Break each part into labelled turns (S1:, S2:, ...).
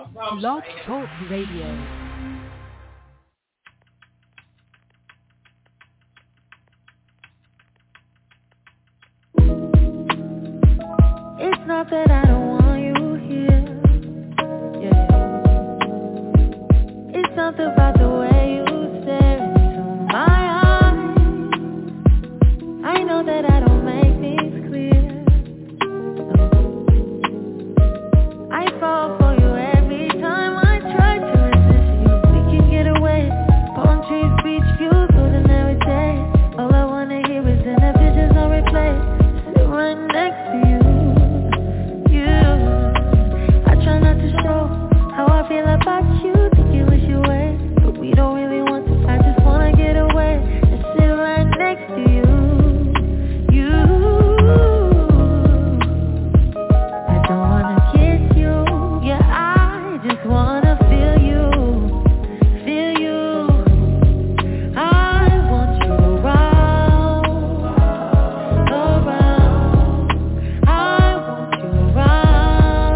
S1: Blog Talk Radio.
S2: It's not that I don't want you here, yeah. It's something about the way you stare into my eyes. I know that I don't make things clear, no. I fall for you every time I try to resist you. We can get away, palm trees, beach views, ordinary day. All I wanna hear is in the visions on replay. Sit right next to you. I try not to show how I feel about you. Think you wish you away, but we don't really want to. I just wanna get away and sit right next to you. I don't wanna kiss you, yeah, I just wanna feel you, feel you. I want you around, around. I want you around,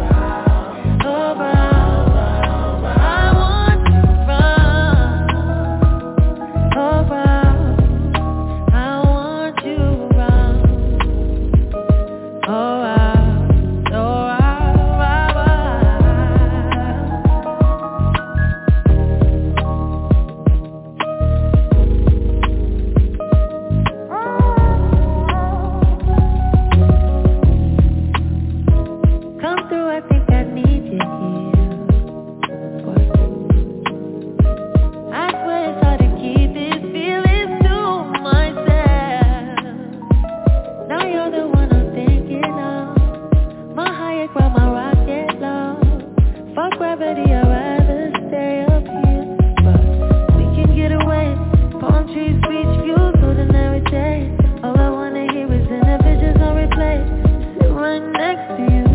S2: around. I want you around, around. I want you around, around, Come through, I think I need you here. I swear it's hard to keep these feelings to myself. Now you're the one I'm thinking of. My higher ground, my rocket low. Fuck gravity, I'd rather stay up here. But we can get away. Palm trees, beach views, ordinary day. All I wanna hear is in the visions on replay. Sit right next to you.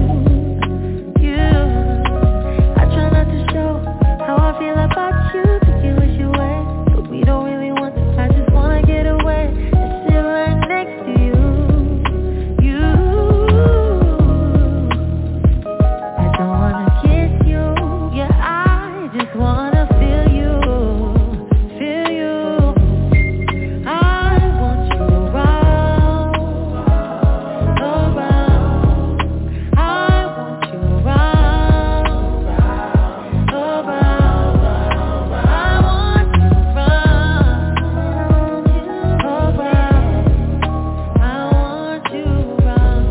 S2: I try not to show how I feel about you. Think you wish you away, but we don't really want to. I just wanna get away and sit right next to you. I don't wanna kiss you, yeah, I just wanna feel you, feel you. I want you around, around. I want you around, around. I want you around, around. I want you around,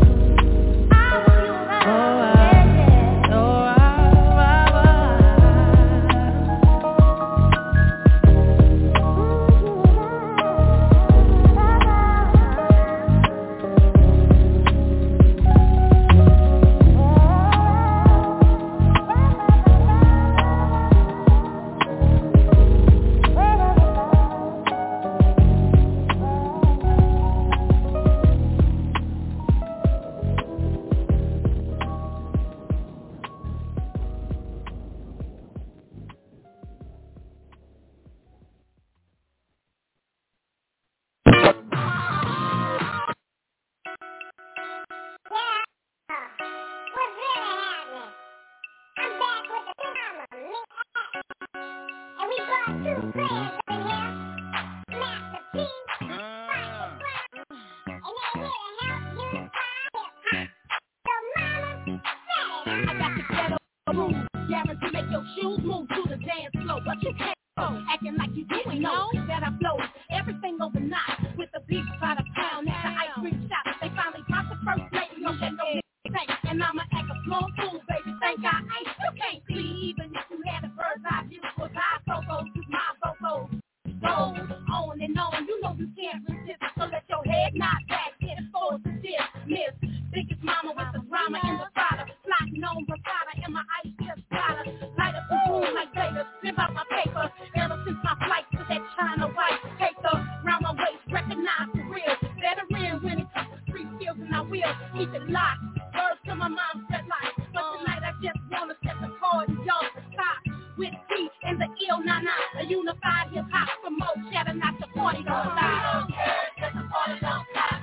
S3: What's really happening? I'm back with the drama, and we brought two players in here, Master P, Final Clown, and they're here to help unify hip-hop. So mama, say it.
S4: I got the ghetto rules, guarantee make your shoes move to the dance floor, but you can't go acting like you didn't know that I blow everything overnight with the beats by the pound at the ice cream shop. They finally dropped the first plate, no shit, no tank, and I'ma act a small fool, baby. Think I ain't, you can't see even if you had a bird's eye view. Cause I vocals to my vocals roll on and on. You know you can't resist, so let your head nod back and forward to this miss. Biggest mama with the drama in the product, plotting on Bravada and my ice just gotta light up the room like Vader. Live out my paper ever since my flight to that China white paper round my waist, recognize for real. Veteran when it comes to street skills, and I will keep it locked. Words to my mom's red light, but tonight I just wanna set the party off the top with T and the ill nana, a unified hip hop for more shatter, not the party don't stop. Let the party don't stop.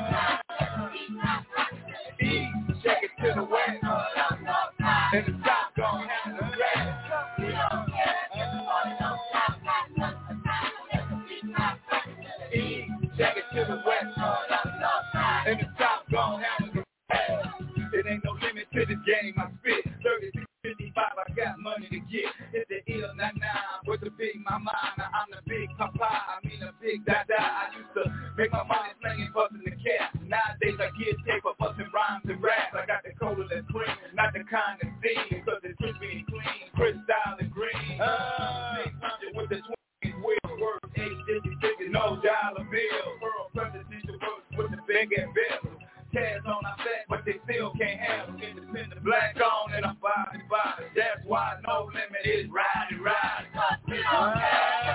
S4: Check it to the west, in the south.
S5: stop, gon' handle the rest. We don't care if it's falling on top, got nothing to time, let the beat not practice to the east, check it to the west, going up the north side, and the top gon' handle the rest. It ain't no limit to this game, I spit 30, 55, I got money to get. It's the ill 99 with the big mama. I'm the big papa, I mean the big dada. I used to make my money slinging, busting the cat. Nowadays I get tape for busting rhymes and raps. I got the cola that's cream, not the kind of steam, cause it's crispy and clean, crystal and green. 600 with the 20 wheel work, 850, no dollar bill. Pearl presidential works with the big and bill. Cash on our back, but they still can't handle. Independent black on and I'm body. That's why no limit is ride. Cause we don't care.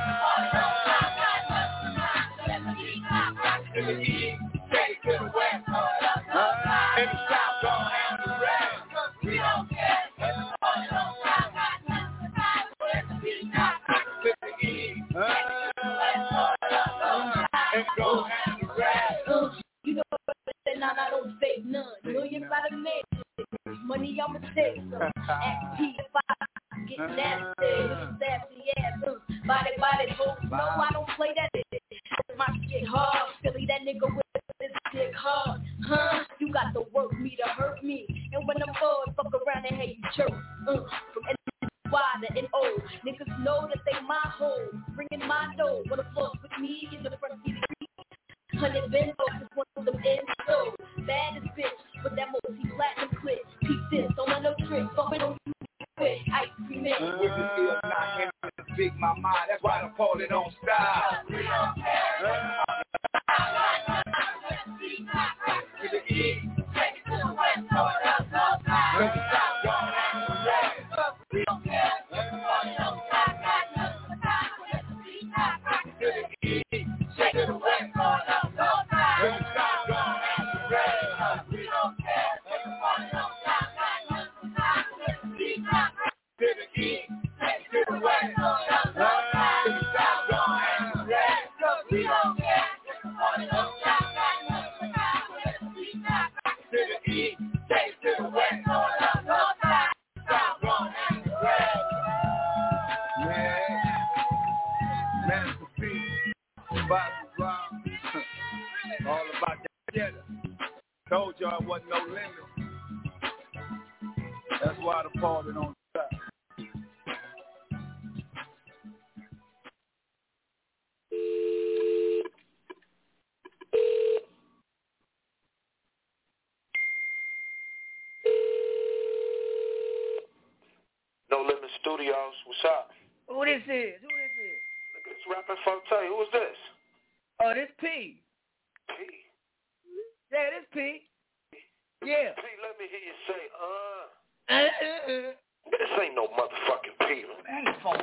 S5: To the east, take to the west, and the south gon' handle the rest. Cause we don't care. To the east, and go handle the rest.
S4: You know nah, I don't fake none. Millions by the minute. Money I'ma take some. Act P5, get nasty. Little sassy ass, body, hoes. No, I don't play that. My shit hard. Philly, that nigga with this dick hard. Huh? You got to work me to hurt me. And when I'm bored, fuck around and hey, you chirp. From Y to N-O. Niggas know that they my hoe. Bringing my dough. Wanna floss with me in the front seat. 100 Benzos is one of them in so bad as bitch with that multi-platinum clip. Peep this, don't let no tricks, bumping on you quick. Ice cream in.
S5: With the deal not handling the big mama, that's why the party don't stop. We don't care. To the east, take it to the west, throw it up, north side. When we stop, gon' handle the rest. We don't care. Party don't stop, got nothing to time, let the beat not practice to the east, take it to the west, throw it up. When the stop, gon' handle the rest. We don't care. Party don't stop, got nothing to time, let the beat not practice to the east, take it to the west, throw it up. When the stop, gon' handle the rest. We don't care. Party don't stop, got nothing to time, let the beat not practice to the east, take it to the west, throw it up. Stop, gon' handle the rest. Man, Master P, Bobby Brown, all about that together. Told y'all it wasn't no limit. That's why the party don't stop.
S6: No Limit Studios, what's up?
S7: Who this is?
S6: It's Rapping Forte. Who is this?
S7: Oh, this P.
S6: P.
S7: Yeah, this P. Yeah.
S6: P, let me hear you say, This ain't no motherfucking P.
S7: Ain't phone.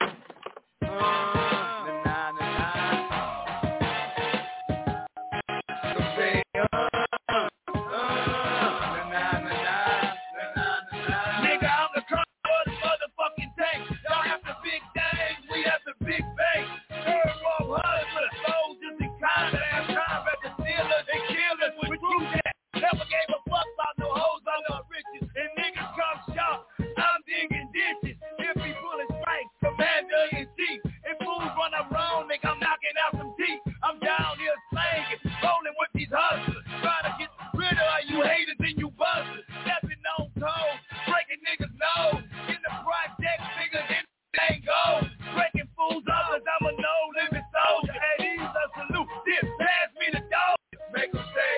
S5: Nigga, I'm the crown of the motherfucking tank. Y'all have the big things, we have the big bank. Third world hunters with the soldiers and combat the stealers and killers with true that. Never gave a fuck about no hoes, about no riches. And niggas come short, I'm digging ditches. If he pulling strikes, commander in chief. If fools run around, nigga, I'm knocking out some teeth. I'm down here slanging, rolling with these hustlers. Trying to get rid of all you haters and you busters. Stepping on toes, breaking niggas' nose. In the project, nigga, anything goes. Breaking fools' others, I'm a no-limit soldier. Hey, these a salute, this, pass me the dog. Make them say,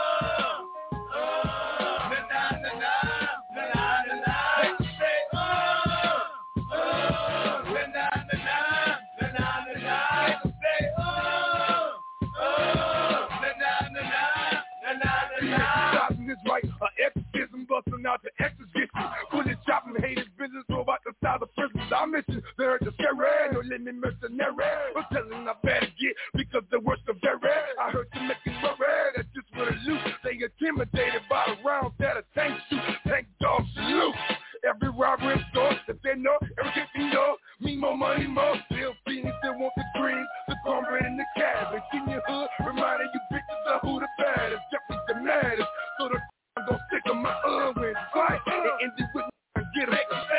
S5: right, exorcism busting out the exorcism. Bullet chopping haters, business about the style of prisons. I mentioned they're the scary, no limit mercenary. I'm telling I better get because the worst of very. I heard you making worry, that's just what it loot. They intimidated by the rounds that a tank shoot. Tank dog salute. Every robbery store that they know, everything you know. Me more money, more still fiends that want the dreams, the cornbread and the cabbage. In your hood, reminding you bitches of who the baddest, definitely the maddest. So the I'm gon' stick on my when fight and end it with and get it.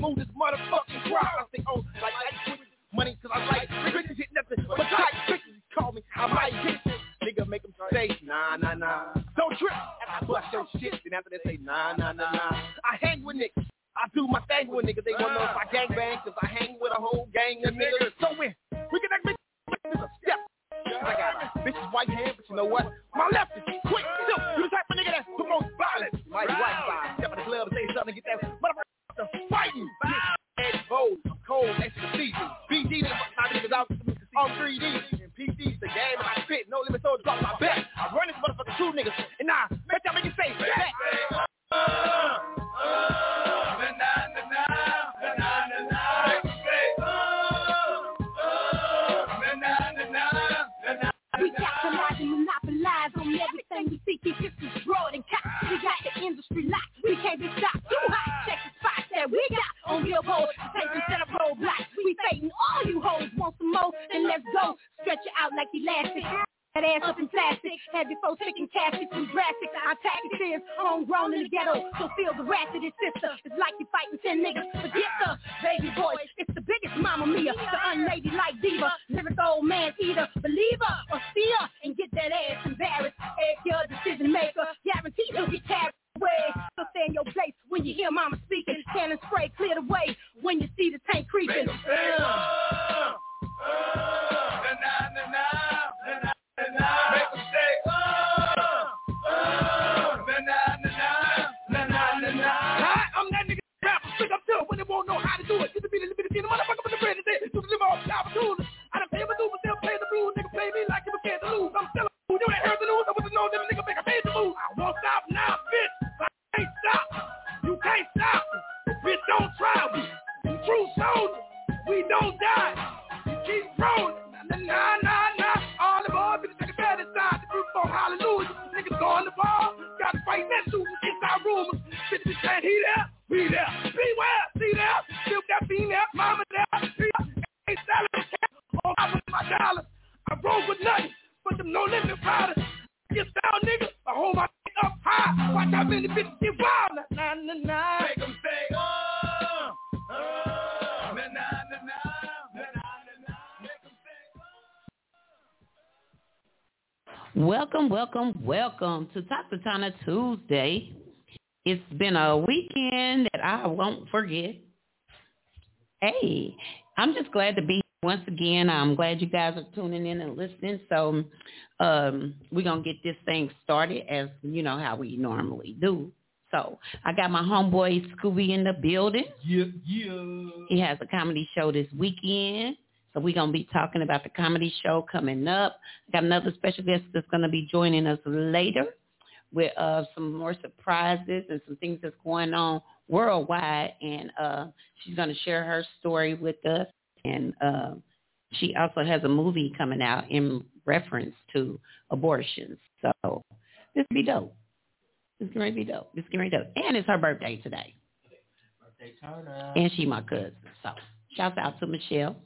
S8: move this motherfucking crowd. I say, oh, like money, cause I like bitches hit nothing but tight bitches call me. I might hit this. Nigga make them say, nah. Don't trip. And I bust your shit, and after they say, nah. I hang with niggas. I do my thing with niggas. They wanna know if I gang bang, cause I hang with a whole gang of niggas. So when we can make this a step. I got a bitch's white hand, but you know what? My left is quick. You the type of nigga that promotes violence. My right side, step in the club and say something to get that motherfucker fighting. Head cold, I'm cold, next to the season. BD, my niggas out on 3D. And PD's the game, and I spit. No limit, so drop my back. I run this motherfucker two niggas. And now, bet y'all make it say back.
S4: We capitalize and monopolize on everything we see. Keep history broad and cocked. We got the industry locked. We can't be stopped. Too hot. Check the spots that we got on Billboard. Attention to the roadblocks. We fading all you hoes. Want some more? Then let's go. Stretch it out like elastic. That ass up in plastic, heavy folks sticking caskets and drastic. Our tactics is homegrown in the ghetto, so feel the wrath of this sister. It's like you fighting 10 niggas. Forget the baby boy, it's the biggest mama mia, the unladylike diva, lyric old man eater, believer or seer, and get that ass embarrassed. Egg your decision maker, guaranteed you'll get carried away. So stay in your place when you hear mama speaking. Cannon spray, clear the way when you see the tank creeping.
S5: Make them say,
S8: I'm that nigga rapper, pick up to when they won't know how to do it. Get the beat, the motherfucker with the bread and say, do the live off top of tools. I done pay my dues, but they'll play the blues. Nigga play me like you can't lose. I'm still a fool. You ain't heard the news. I wasn't know them nigga make a major move. I won't stop now, bitch. I can't stop. You can't stop. Bitch, don't try me. True soldiers, we don't die. You keep rolling. Nah. All the boys, bitches take a bad inside the group for hallelujah. Niggas go on the ball, gotta fight that shooting inside rumors. Bitches saying he there, we there. Beware, see there, still that female, mama there. Ain't selling cat on top of my dollars. I roll with nothing, but them no limit riders. Get down, nigga, I hold my up high. Watch how many bitches get wild. Nah.
S5: make them say,
S9: Welcome to Talk to Tana Tuesday. It's been a weekend that I won't forget. Hey, I'm just glad to be here once again. I'm glad you guys are tuning in and listening. So we're going to get this thing started as you know how we normally do. So I got my homeboy Scooby in the building.
S10: Yeah.
S9: He has a comedy show this weekend. So we're going to be talking about the comedy show coming up. Got another special guest that's going to be joining us later with some more surprises and some things that's going on worldwide. And she's going to share her story with us. And she also has a movie coming out in reference to abortions. So this will be dope. It's going to be dope. And it's her birthday today.
S10: Birthday turn up.
S9: And she my cousin. So shout out to Michelle.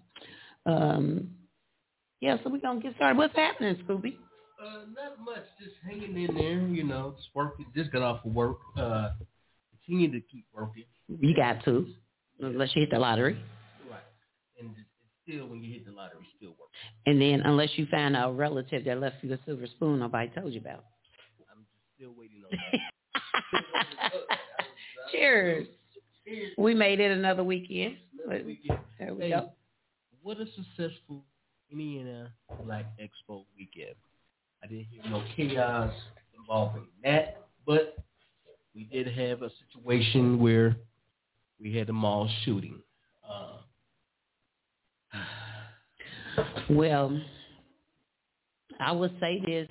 S9: So we're going to get started. What's happening, Scooby?
S10: Not much. Just hanging in there, you know, just working. Just got off of work. Continue to keep working.
S9: You got to, unless you hit the lottery.
S10: Right. And it's still, when you hit the lottery, still working.
S9: And then unless you find a relative that left you a silver spoon nobody told you about.
S10: I'm just still waiting on that.
S9: Cheers. We made it another weekend. There we go.
S10: What a successful Indiana Black Expo weekend. I didn't hear no chaos involving that, but we did have a situation where we had a mall shooting.
S9: Well, I would say this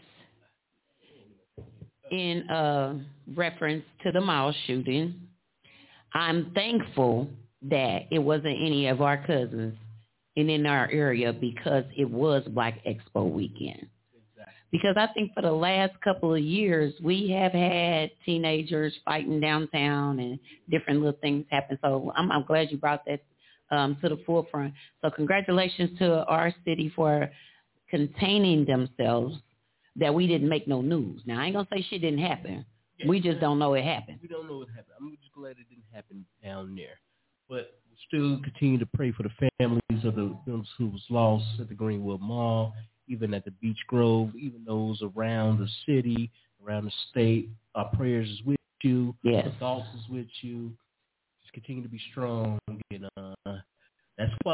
S9: in reference to the mall shooting. I'm thankful that it wasn't any of our cousins and in our area because it was Black Expo weekend.
S10: Exactly.
S9: Because I think for the last couple of years, we have had teenagers fighting downtown and different little things happen. So I'm glad you brought that to the forefront. So congratulations to our city for containing themselves that we didn't make no news. Now, I ain't going to say shit didn't happen. Yeah, we just don't know it happened.
S10: We don't know it happened. I'm just glad it didn't happen down there. But still continue to pray for the families of those who was lost at the Greenwood Mall, even at the Beach Grove, even those around the city, around the state. Our prayers is with you.
S9: Yes.
S10: Our thoughts is with you. Just continue to be strong. And, that's why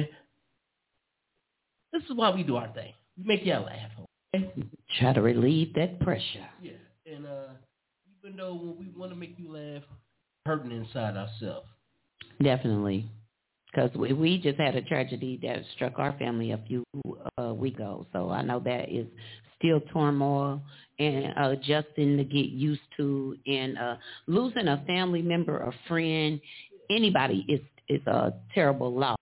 S10: this is why we do our thing. We make y'all laugh. Okay?
S9: Try to relieve that pressure.
S10: Yeah. And even though when we want to make you laugh, hurting inside ourselves.
S9: Definitely. Because we just had a tragedy that struck our family a few weeks ago. So I know that is still turmoil and adjusting to get used to. And losing a family member, a friend, anybody is a terrible loss,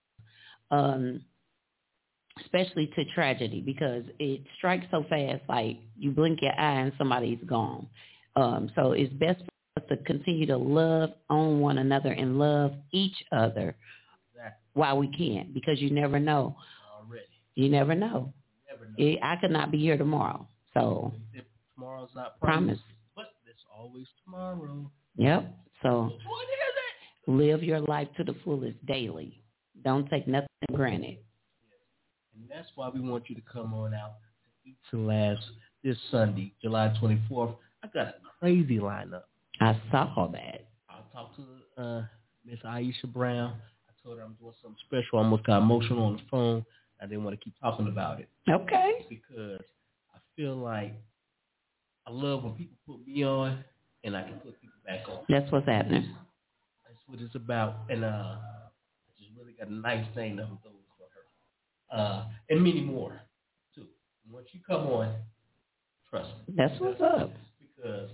S9: especially to tragedy, because it strikes so fast, like you blink your eye and somebody's gone. So it's best for us to continue to love on one another and love each other while we can, because you never know.
S10: Already.
S9: You never know. I could not be here tomorrow. So
S10: if tomorrow's not
S9: promise.
S10: But there's always tomorrow.
S9: Yep. So live your life to the fullest daily. Don't take nothing for granted.
S10: And that's why we want you to come on out to Eat to Laughs this Sunday, July 24th. I got a crazy lineup.
S9: I saw that.
S10: I'll talk to Miss Aisha Brown. I told her I'm doing something special. I almost got emotional on the phone. I didn't want to keep talking about it.
S9: Okay.
S10: Because I feel like I love when people put me on and I can put people back on.
S9: That's what's happening.
S10: That's what it's about. And I just really got a nice thing to hold for her. And many more, too. And once you come on, trust me.
S9: That's what's up.
S10: Because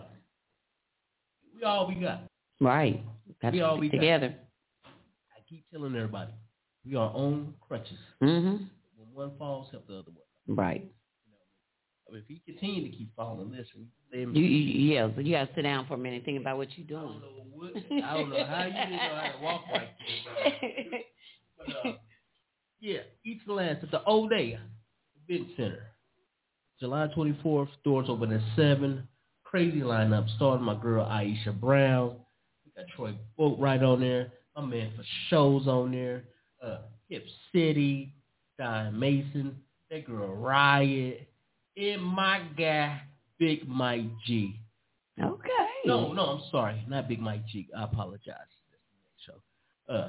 S10: we all we got.
S9: Right. Got
S10: we all we
S9: together.
S10: Got. I keep telling everybody, we are on crutches.
S9: Mm-hmm.
S10: When one falls, help the other one.
S9: Right.
S10: If he continue to keep falling, listen.
S9: You got to sit down for a minute and think about what you're doing.
S10: I don't know how you didn't know how to walk like this. But, yeah, Eat to Laughs at the O'Day Event Center. July 24th, doors open at 7. Crazy lineup, starting my girl Aisha Brown. We got Troy Boatwright on there. My man for shows on there. Hip City, Diane Mason, that girl Riot, and my guy Big Mike G.
S9: Okay.
S10: No, I'm sorry, not Big Mike G. I apologize. That's the next show.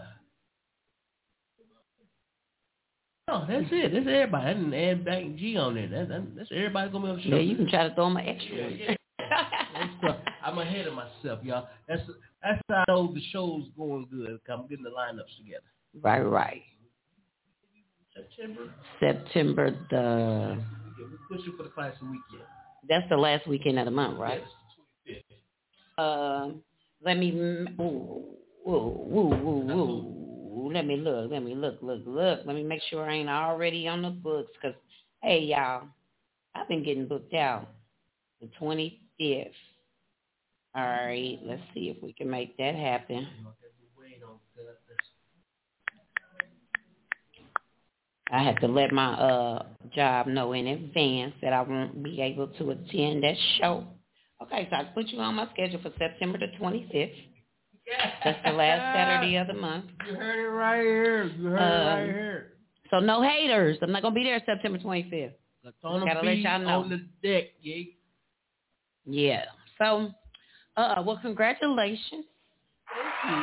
S10: No, that's it. That's everybody. I didn't add back G on there. That's everybody gonna be on the show.
S9: Yeah, you can try to throw my extra one.
S10: Yeah. I'm ahead of myself, y'all. That's how I know the show's going good. I'm getting the lineups together.
S9: Right. September the.
S10: Yeah, we're pushing for the classic weekend.
S9: That's the last weekend of the month, right?
S10: Yes, the 25th.
S9: Let me. Let me look. Let me make sure I ain't already on the books. Because, hey, y'all, I've been getting booked out the 25th. All right, let's see if we can make that happen. I have to let my job know in advance that I won't be able to attend that show. Okay, so I put you on my schedule for September the 25th. That's the last Saturday of the month.
S10: You heard it right here.
S9: So no haters. I'm not going to be there September 25th.
S10: Gotta let y'all know. On the deck,
S9: yeah. So, well, congratulations.
S10: Thank you.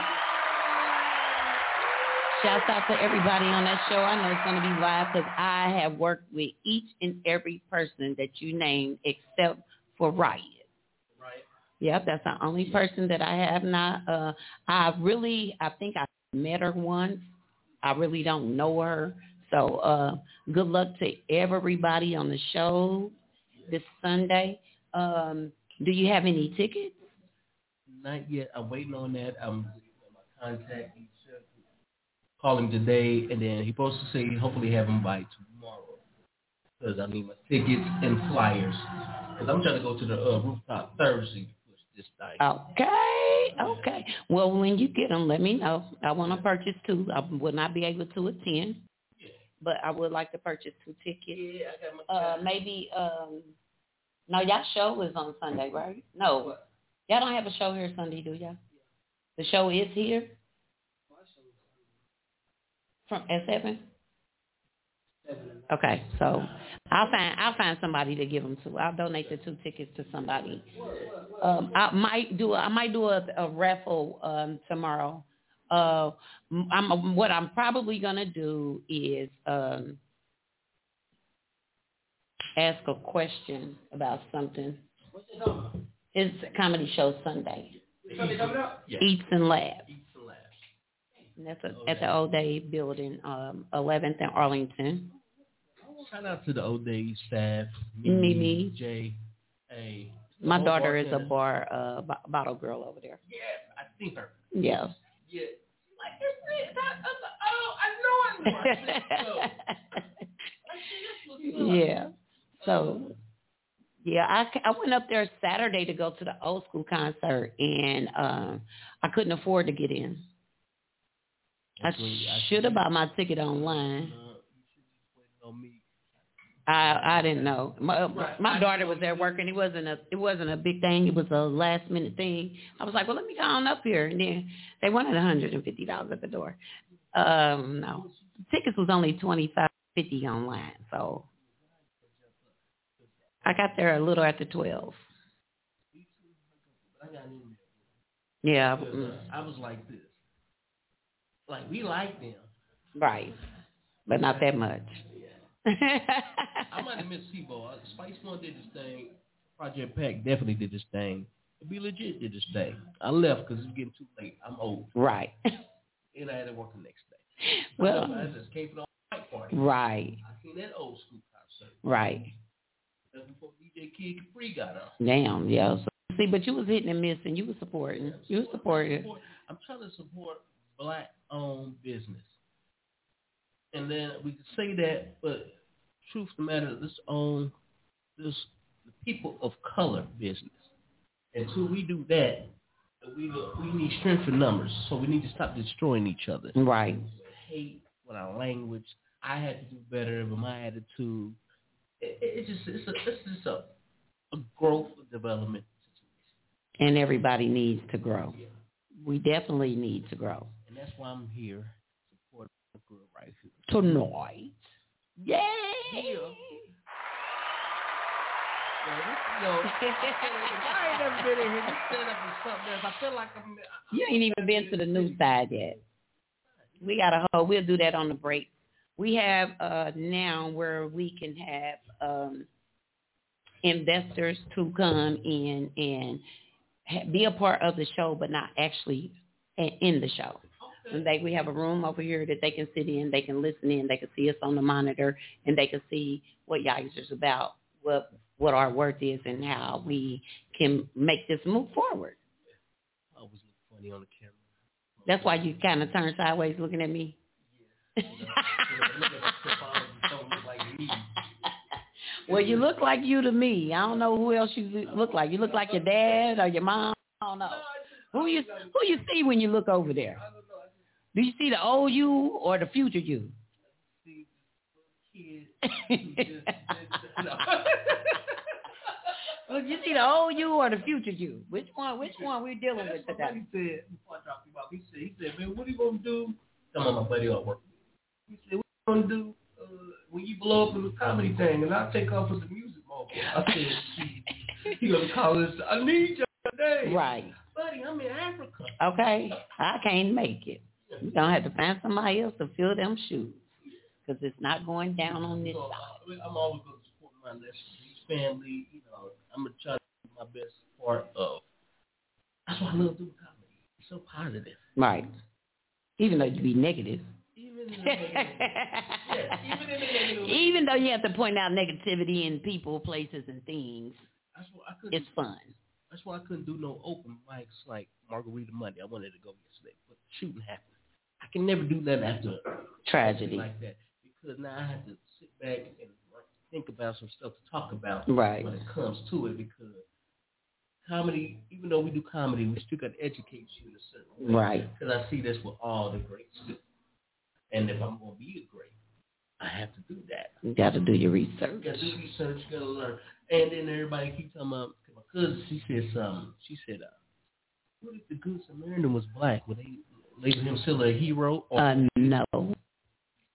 S9: Shouts out to everybody on that show. I know it's going to be live because I have worked with each and every person that you named except for Riot.
S10: Right.
S9: Yep, that's the only person that I have not. I think I met her once. I really don't know her. So good luck to everybody on the show this Sunday. Do you have any tickets?
S10: Not yet. I'm waiting on that. I'm my contact. He said call him today, and then he's supposed to say hopefully have him by tomorrow. Because I need my tickets and flyers. Because I'm trying to go to the rooftop Thursday to push this thing.
S9: Okay. Well, when you get them, let me know. I want to purchase 2. I will not be able to attend, but I would like to purchase 2 tickets.
S10: Yeah, I got my
S9: maybe. No, y'all show is on Sunday, right? No.
S10: What?
S9: Y'all don't have a show here Sunday, do y'all? The show is here? At 7? Okay, so I'll find somebody to give them to. I'll donate the 2 tickets to somebody. I might do a raffle tomorrow. What I'm probably gonna do is ask a question about something. It's a comedy show Sunday.
S10: Sunday coming up? Yeah.
S9: Eats and Labs. And that's at the Old Day building, 11th and Arlington.
S10: Shout out to the Old Day staff.
S9: Mimi.
S10: Jay. Hey.
S9: My daughter is a bottle girl over there.
S10: Yeah, I see her.
S9: Yeah.
S10: Yeah. Like, I know.
S9: Yeah. So, yeah, I went up there Saturday to go to the old school concert, and I couldn't afford to get in. I should have bought my ticket online. I didn't know. My daughter was there working. It wasn't a big thing. It was a last minute thing. I was like, well, let me go on up here, and then they wanted $150 at the door. No, tickets was only $25.50 online, so I got there a little after 12. Yeah,
S10: I was like this. Like, we like them.
S9: Right, but not that much.
S10: I might have missed SIBO. Spice One did this thing. Project Pack definitely did this thing. Be Legit did this thing. I left because it's getting too late. I'm old.
S9: Right.
S10: And I had to work the next day.
S9: Well,
S10: I just came from the white party.
S9: Right.
S10: I seen that old school concert.
S9: Right.
S10: That's before DJ Kid Capri got up.
S9: Damn, yeah. So, see, but you was hitting and missing. You was supporting. You was supporting.
S10: I'm trying to support black-owned business. And then we could say that, but truth of the matter, this the people of color business. Until we do that, we need strength in numbers. So we need to stop destroying each other.
S9: Right.
S10: Hate with our language. I had to do better with my attitude. It's just a growth development situation.
S9: And everybody needs to grow. Yeah. We definitely need to grow.
S10: And that's why I'm here. Right here.
S9: Tonight. Yay!
S10: I ain't never been in here to stand up for something else. I feel like
S9: you ain't even been to the new side yet. We got a whole. We'll do that on the break. We have now where we can have investors to come in and be a part of the show, but not actually in the show. And we have a room over here that they can sit in, they can listen in, they can see us on the monitor, and they can see what Yikes is about, what our worth is, and how we can make this move forward.
S10: I always look funny on the camera.
S9: That's why you kind of turn sideways looking at me. Yeah. Well, you look like you to me. I don't know who else you look like. You look like your dad or your mom. I don't know. Who you see when you look over there? Do you see the old you or the future you? Well, you see the old you or the future you? Which one we dealing with today?
S10: He said, before I dropped him off, he said, man, what are you going to do? Some of my buddy at work. He said, what are you going to do when you blow up in the comedy thing? And I'll take off with the music mobile. I said, see, he going to call us, I need you today.
S9: Right.
S10: Buddy, I'm in Africa.
S9: Okay. I can't make it. We're going to have to find somebody else to fill them shoes. Because it's not going down on this side.
S10: I'm always going to support my family. You know, I'm going to try to do my best part of. That's why I love doing comedy. It's so positive.
S9: Right. Even though you be negative.
S10: Even in the negative.
S9: Even though you have to point out negativity in people, places, and things.
S10: That's why
S9: it's fun.
S10: That's why I couldn't do no open mics like Margarita Monday. I wanted to go yesterday, but shooting happened. I can never do that after
S9: tragedy
S10: like that because now I have to sit back and think about some stuff to talk about
S9: right.
S10: when it comes to it. Because comedy, even though we do comedy, we still got to educate you in a certain way.
S9: Right.
S10: Because I see this with all the greats do. And if I'm going to be a great, I have to do that.
S9: You got to do your research.
S10: You got to do research. You got to learn. And then everybody keep talking about. My cousin, she said something. She said, "What if the Good Samaritan was black? Would they label him still a hero?" Or
S9: no.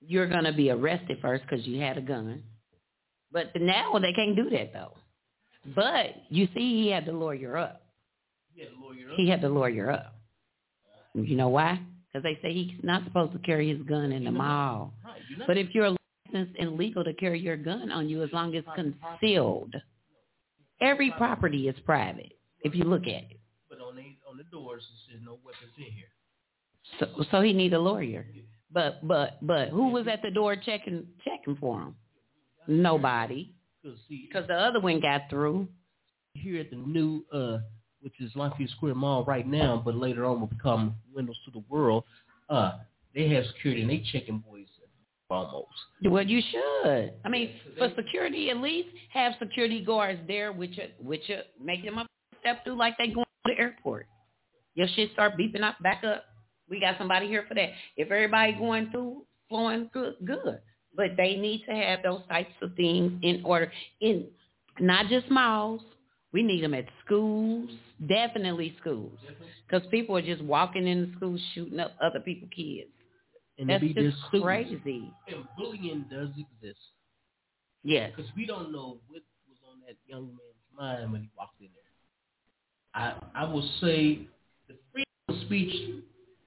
S9: you're going to be arrested first because you had a gun. But now they can't do that, though. But you see, he had to lawyer up. He had to lawyer up. You know why? Because they say he's not supposed to carry his gun in the mall. Right. But if you're licensed and legal to carry your gun on you, as long as it's concealed, every property is private, if you look at it.
S10: But on the doors, it says no weapons in here.
S9: So he need a lawyer. But who was at the door checking for him? Nobody. Because the other one got through.
S10: Here at the new, which is Lafayette Square Mall right now, but later on will become Windows to the World, they have security and they checking boys almost.
S9: Well, you should. I mean, for security, at least have security guards there with you, make them up step through like they going to the airport. Your shit start beeping up, back up. We got somebody here for that. If everybody going through, flowing good. But they need to have those types of things in order, in not just malls. We need them at schools, definitely schools, because people are just walking in the schools shooting up other people's kids.
S10: And
S9: that's just crazy.
S10: And bullying does exist.
S9: Yes.
S10: Because we don't know what was on that young man's mind when he walked in there. I will say the freedom of speech,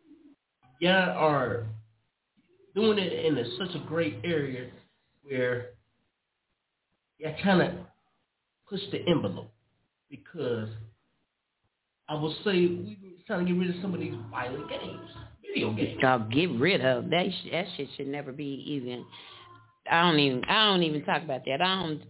S10: are doing it in such a great area where kind of push the envelope, because I will say we're trying to get rid of some of these violent games, video games.
S9: Y'all get rid of that. That shit should never be even. I don't even talk about that.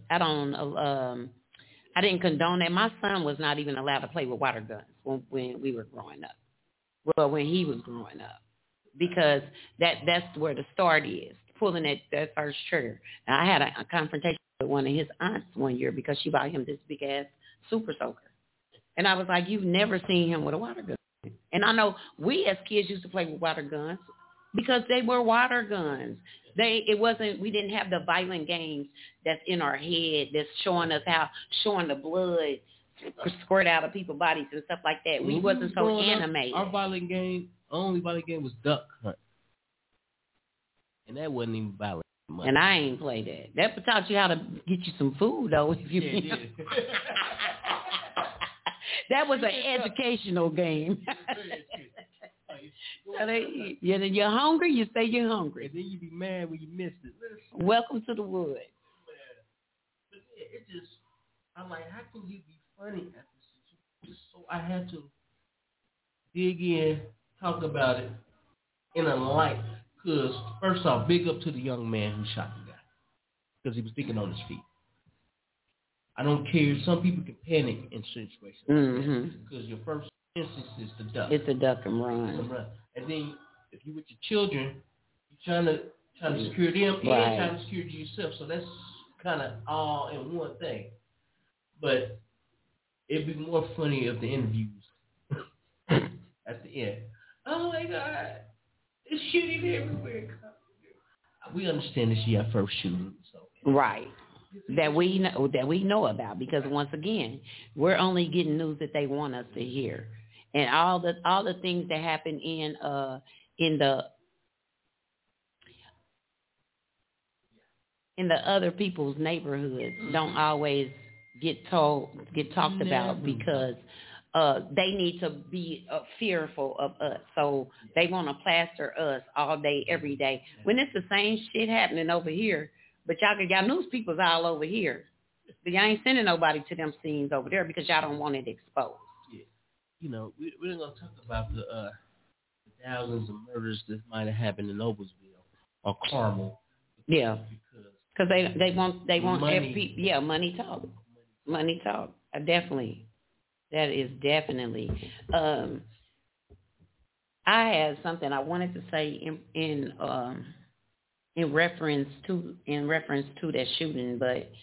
S9: I didn't condone that. My son was not even allowed to play with water guns when we were growing up. Well, when he was growing up. Because that's where the start is, pulling that first trigger. Now, I had a confrontation with one of his aunts one year because she bought him this big-ass super soaker. And I was like, you've never seen him with a water gun. And I know we as kids used to play with water guns because they were water guns. We didn't have the violent games that's in our head that's showing the blood squirt out of people's bodies and stuff like that. We wasn't so animated.
S10: Our only violent game was duck hunt. And that wasn't even violent. Much.
S9: And I ain't played that. That taught you how to get you some food, though. If you
S10: it did.
S9: That was an educational game. You're hungry, you say you're hungry.
S10: And then you be mad when you missed it.
S9: Welcome to the wood.
S10: But it just, I'm like, how can you be funny at this? So I had to dig in, talk about it in a light. Because, first off, big up to the young man who shot the guy. Because he was thinking on his feet. I don't care. Some people can panic in situations. Because your first instance is the duck.
S9: It's a duck and run.
S10: And then, if you're with your children, you're trying to secure them and trying to secure yourself. So that's kind of all in one thing. But it'd be more funny if the interviews at the end. Oh my God, it's shooting everywhere. We understand this is your first shooting, so
S9: right. That we know about, because once again, we're only getting news that they want us to hear, and all the things that happen in the other people's neighborhoods don't always get talked about, because they need to be fearful of us. So they want to plaster us all day, every day, when it's the same shit happening over here. But y'all news people's all over here. But y'all ain't sending nobody to them scenes over there because y'all don't want it exposed.
S10: Yeah. You know, we're going to talk about the thousands of murders that might have happened in Noblesville or Carmel.
S9: Yeah. Because they want
S10: money.
S9: Money talk. Money talk. Definitely. That is definitely. I had something I wanted to say in reference to that shooting, but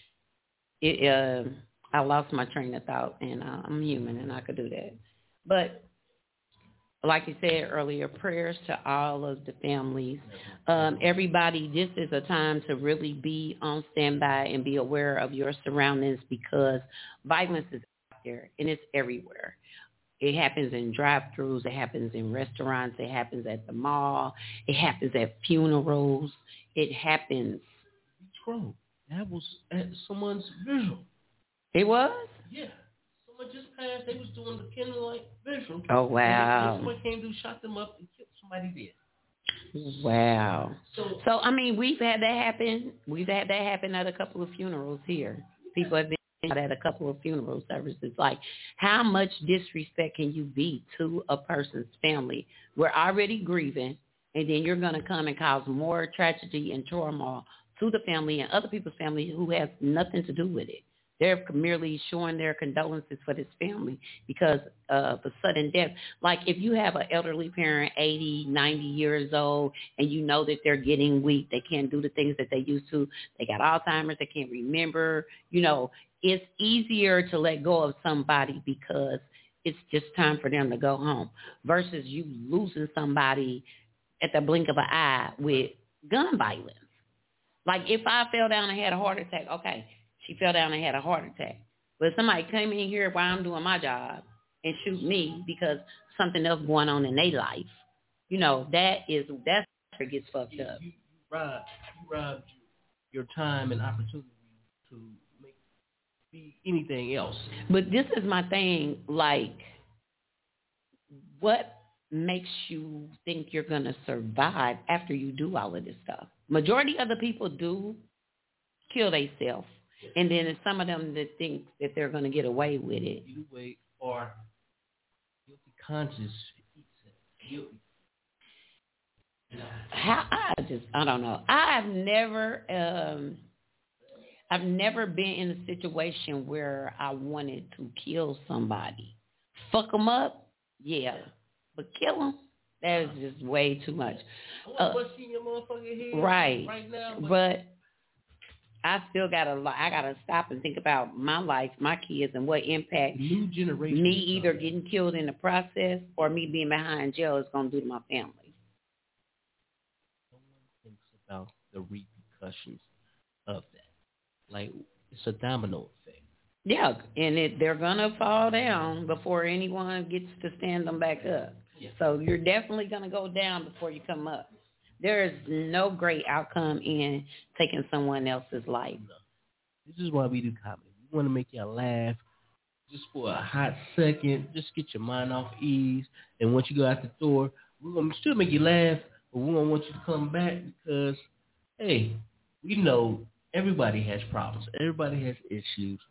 S9: I lost my train of thought, and I'm human and I could do that. But like you said earlier, prayers to all of the families. Everybody, this is a time to really be on standby and be aware of your surroundings, because violence is out there and it's everywhere. It happens in drive-thrus. It happens in restaurants. It happens at the mall. It happens at funerals. It happens.
S10: Bro, that was at someone's visual.
S9: It was?
S10: Yeah. Someone just passed. They was doing the candlelight visual.
S9: Oh, wow.
S10: And someone came through, shot them up, and killed somebody there.
S9: Wow. So I mean, we've had that happen. We've had that happen at a couple of funerals here. People have been at a couple of funeral services. Like, how much disrespect can you be to a person's family? We're already grieving, and then you're going to come and cause more tragedy and turmoil to the family and other people's family who has nothing to do with it. They're merely showing their condolences for this family because of a sudden death. Like, if you have an elderly parent, 80, 90 years old, and you know that they're getting weak, they can't do the things that they used to, they got Alzheimer's, they can't remember, you know, it's easier to let go of somebody because it's just time for them to go home versus you losing somebody at the blink of an eye with gun violence. Like, if I fell down and had a heart attack, okay, she fell down and had a heart attack. But if somebody came in here while I'm doing my job and shoot me because something else going on in their life, you know, that's where it gets fucked up.
S10: You robbed your time and opportunity to be anything else.
S9: But this is my thing, like, what makes you think you're going to survive after you do all of this stuff? Majority of the people do kill themselves, and then it's some of them that think that they're going to get away with it.
S10: You wait, or guilty conscience. Guilty.
S9: I don't know. I've never been in a situation where I wanted to kill somebody. Fuck them up, yeah. But kill them, that is just way too much.
S10: I want to your motherfucking head
S9: right
S10: now.
S9: But I still I gotta stop and think about my life, my kids, and what impact
S10: new generation
S9: me either getting killed in the process or me being behind jail is going to do to my family.
S10: No one thinks about the repercussions of that. Like, it's a domino effect. Yeah,
S9: and they're going to fall down before anyone gets to stand them back up.
S10: Yeah.
S9: So you're definitely going to go down before you come up. There is no great outcome in taking someone else's life.
S10: No. This is why we do comedy. We want to make y'all laugh just for a hot second. Just get your mind off ease. And once you go out the door, we're going to still make you laugh, but we don't want you to come back because, hey, we know everybody has problems. Everybody has issues.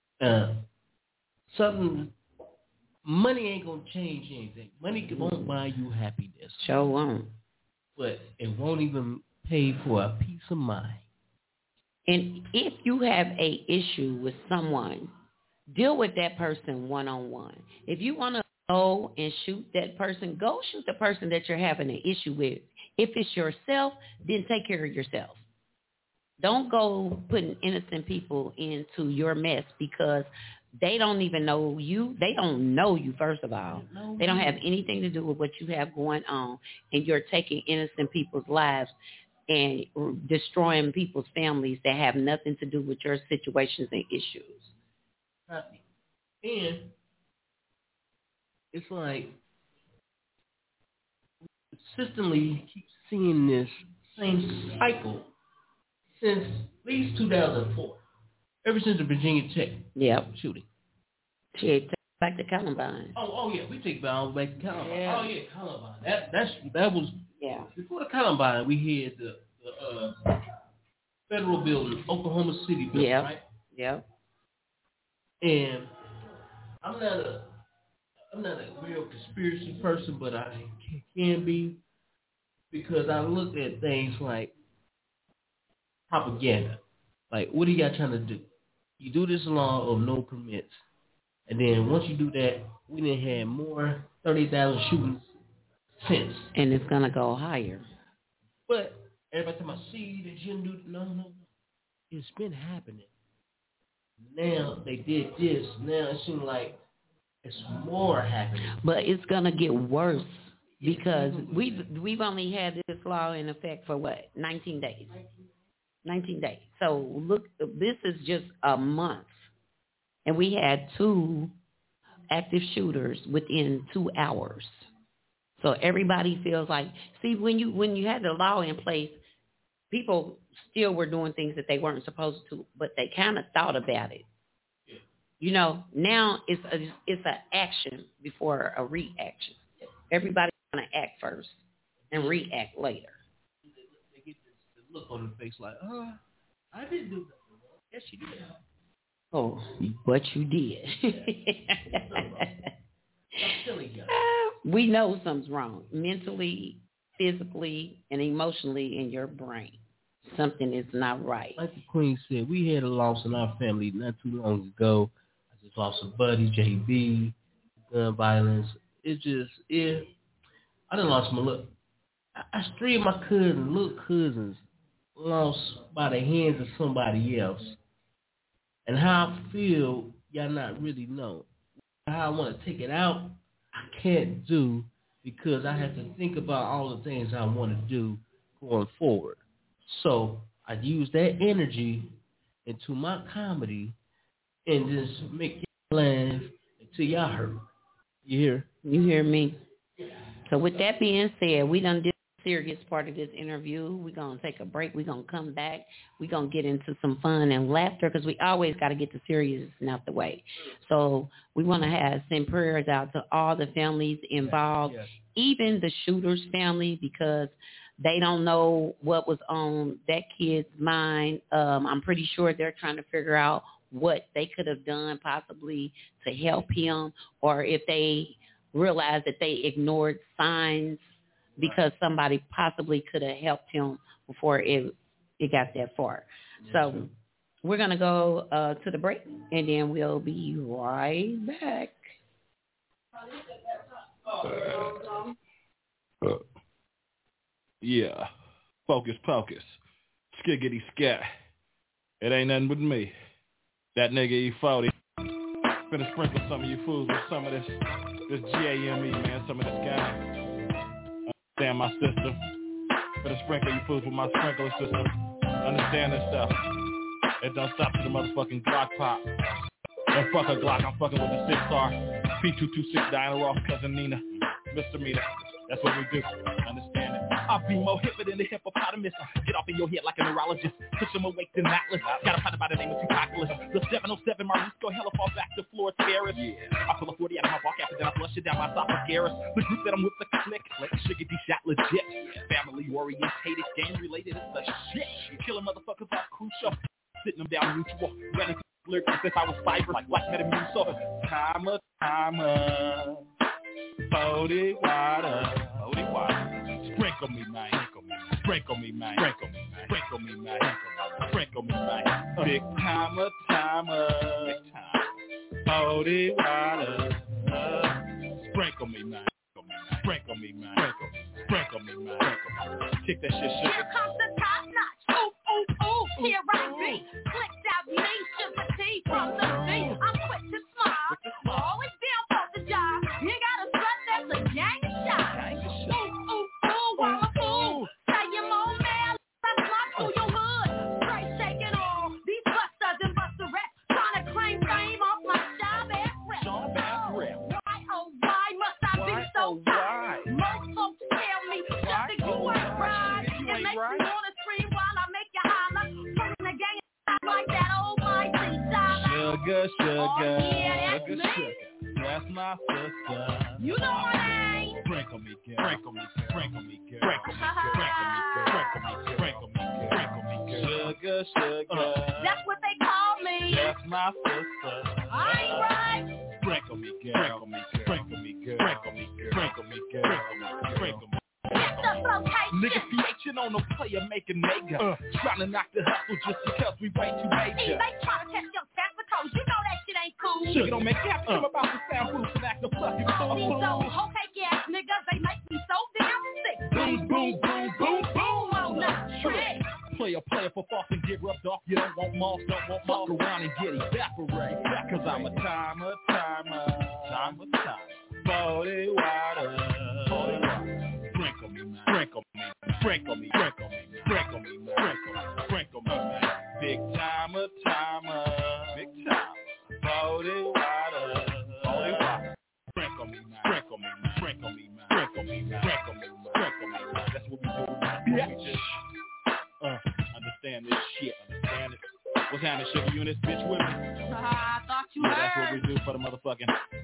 S10: Money ain't going to change anything. Money won't buy you happiness.
S9: Sure won't.
S10: But it won't even pay for a peace of mind.
S9: And if you have a issue with someone, deal with that person one-on-one. If you want to go and shoot that person, go shoot the person that you're having an issue with. If it's yourself, then take care of yourself. Don't go putting innocent people into your mess because they don't even know you. They don't know you, first of all. They don't have anything to do with what you have going on, and you're taking innocent people's lives and destroying people's families that have nothing to do with your situations and issues.
S10: And it's like consistently keep seeing this same cycle since at least 2004. Ever since the Virginia Tech shooting.
S9: Shit, back to Columbine.
S10: Oh yeah, we take Columbine back to Columbine. Yeah. Oh yeah, Columbine. That was before the Columbine. We had the federal building, Oklahoma City building, right?
S9: Yeah.
S10: And I'm not a real conspiracy person, but I can be because I look at things like propaganda. Like, what are y'all trying to do? You do this law of no permits, and then once you do that, we done had more 30,000 shootings since.
S9: And it's going to go higher.
S10: But every time I see that you do, no. It's been happening. Now they did this. Now it seems like it's more happening.
S9: But it's going to get worse because we've only had this law in effect for what? 19 days. 19 days. So look, this is just a month. And we had 2 active shooters within 2 hours. So everybody feels like, see, when you had the law in place, people still were doing things that they weren't supposed to, but they kind of thought about it. You know, now it's an action before a reaction. Everybody's going to act first and react later.
S10: They get this look on their face like, I didn't do nothing wrong. Yes, you did.
S9: Oh, but you did.
S10: I'm telling you.
S9: We know something's wrong. Mentally, physically, and emotionally in your brain. Something is not right.
S10: Like the Queen said, we had a loss in our family not too long ago. I just lost a buddy, JB, gun violence. I done lost my look. I 3 of my little cousins, lost by the hands of somebody else. And how I feel, y'all not really know. How I want to take it out, I can't do because I have to think about all the things I want to do going forward. So I use that energy into my comedy and just make you laugh until y'all hurt. You hear?
S9: You hear me? So with that being said, we done did the serious part of this interview. We're going to take a break. We're going to come back. We're going to get into some fun and laughter because we always got to get the serious out the way. So we want to send prayers out to all the families involved, even the shooter's family, because they don't know what was on that kid's mind. I'm pretty sure they're trying to figure out what they could have done possibly to help him, or if they realized that they ignored signs because somebody possibly could have helped him before it got that far. So we're going to go to the break, and then we'll be right back.
S11: Yeah, focus pocus, skiggity scat. It ain't nothing but me. That nigga E40. Finna sprinkle some of you fools with some of this GAME, man, some of this guy. Understand my system. Finna sprinkle you fools with my sprinkler system. Understand this stuff. It don't stop to the motherfucking Glock pop. And fuck a Glock, I'm fucking with the 6R. P226 Diana Ross, cousin Nina. Mr. Meter. That's what we do. Understand it? I'll be more hipper than the hippopotamus. Get off in your head like a neurologist. Push them awake to Atlas. Got a partner by the name of Tupacalis. The 707 Marisco hella fall back to floor terrace. I pull a 40 out of my walk after then I flush it down my esophagus. The group that I'm with the click. Shiggity shot legit. Family orientated, game related. It's the shit. Killing motherfuckers off crucial. Sitting them down mutual. Running lyrics since I was fiber like Black Metamucil. So timer. 40 water. Sprinkle me, man. Sprinkle me, man. Sprinkle me, man. Sprinkle me, man. Big timer. 40 water. Sprinkle me, man. Sprinkle me, man. Sprinkle me, man. Kick that shit, sugar.
S4: Here comes the top notch. Ooh. Here I be. Clicked out me, sugar tea from the sea. I'm quick to smile. Always down for the job. You gotta strut, that's a gang of shots. Ooh, I'm a fool. Say your mom, man, that's my through your hood. Straight shaking all these busters and busterettes trying to claim fame off my job-ass rep. Why, oh, why must I be so tight? Most folks tell me just that you ain't right. It makes me wanna scream while I make you holler. Putting the gang like that old mighty dollar.
S11: Sugar. That's my sister.
S4: You know my name.
S11: Sprinkle me, girl. Sprinkle me, girl. Sprinkle me, girl. Sugar.
S4: That's what they call me.
S11: That's my sister.
S4: I ain't right.
S11: Sprinkle me, girl. Sprinkle me, girl. Sprinkle me, girl. Sprinkle me, girl. Sprinkle me. Niggas PHing on no player making nigga. Trying to knock the hustle just because we way too major.
S4: They try to test your test because you know that shit ain't cool.
S11: Sugar don't make cap come about the soundproof and act the fucking fool.
S4: These old hoe-cake ass niggas, they make me so damn sick.
S11: Boom
S4: on the trick.
S11: Player for false and get rubbed off. You don't want moss, fuck around and get evaporate. Cause I'm a timer. 40 water. Sprinkle me, man. Sprinkle me, man. Big timer. Big time. 40 water. what we do. Yeah. We just understand this shit. Understand it. What's happening, sugar? You and this bitch with me?
S4: I thought you
S11: Yeah,
S4: heard.
S11: that's what we do for the motherfucking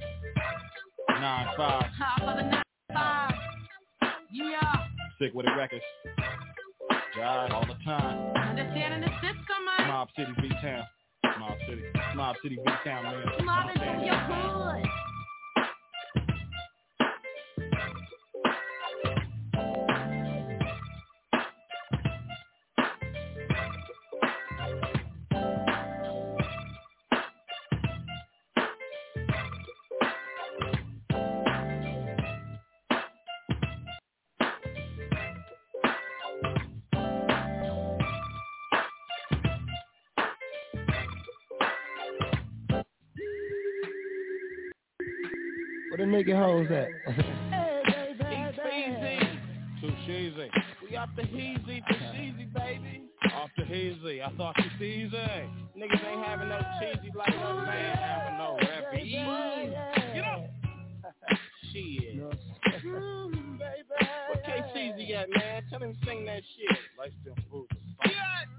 S11: 9-5.
S4: For the 9-5. Yeah.
S11: Sick with it records. God, all the time.
S4: Understanding the system, man.
S11: Mob City, B-Town. Mob City, B-Town, man.
S4: Mob into your hood.
S12: Where the nigga hoes at?
S11: Too cheesy.
S13: We off the heezy for cheesy, baby.
S11: Off the hazy. I thought you easy.
S13: Niggas ain't having no cheesy like us, man.
S11: Having no rap.
S13: Get up. Shit. Where K-Cheesy at, man? Tell him to sing that shit.
S11: Like them fools.
S13: Say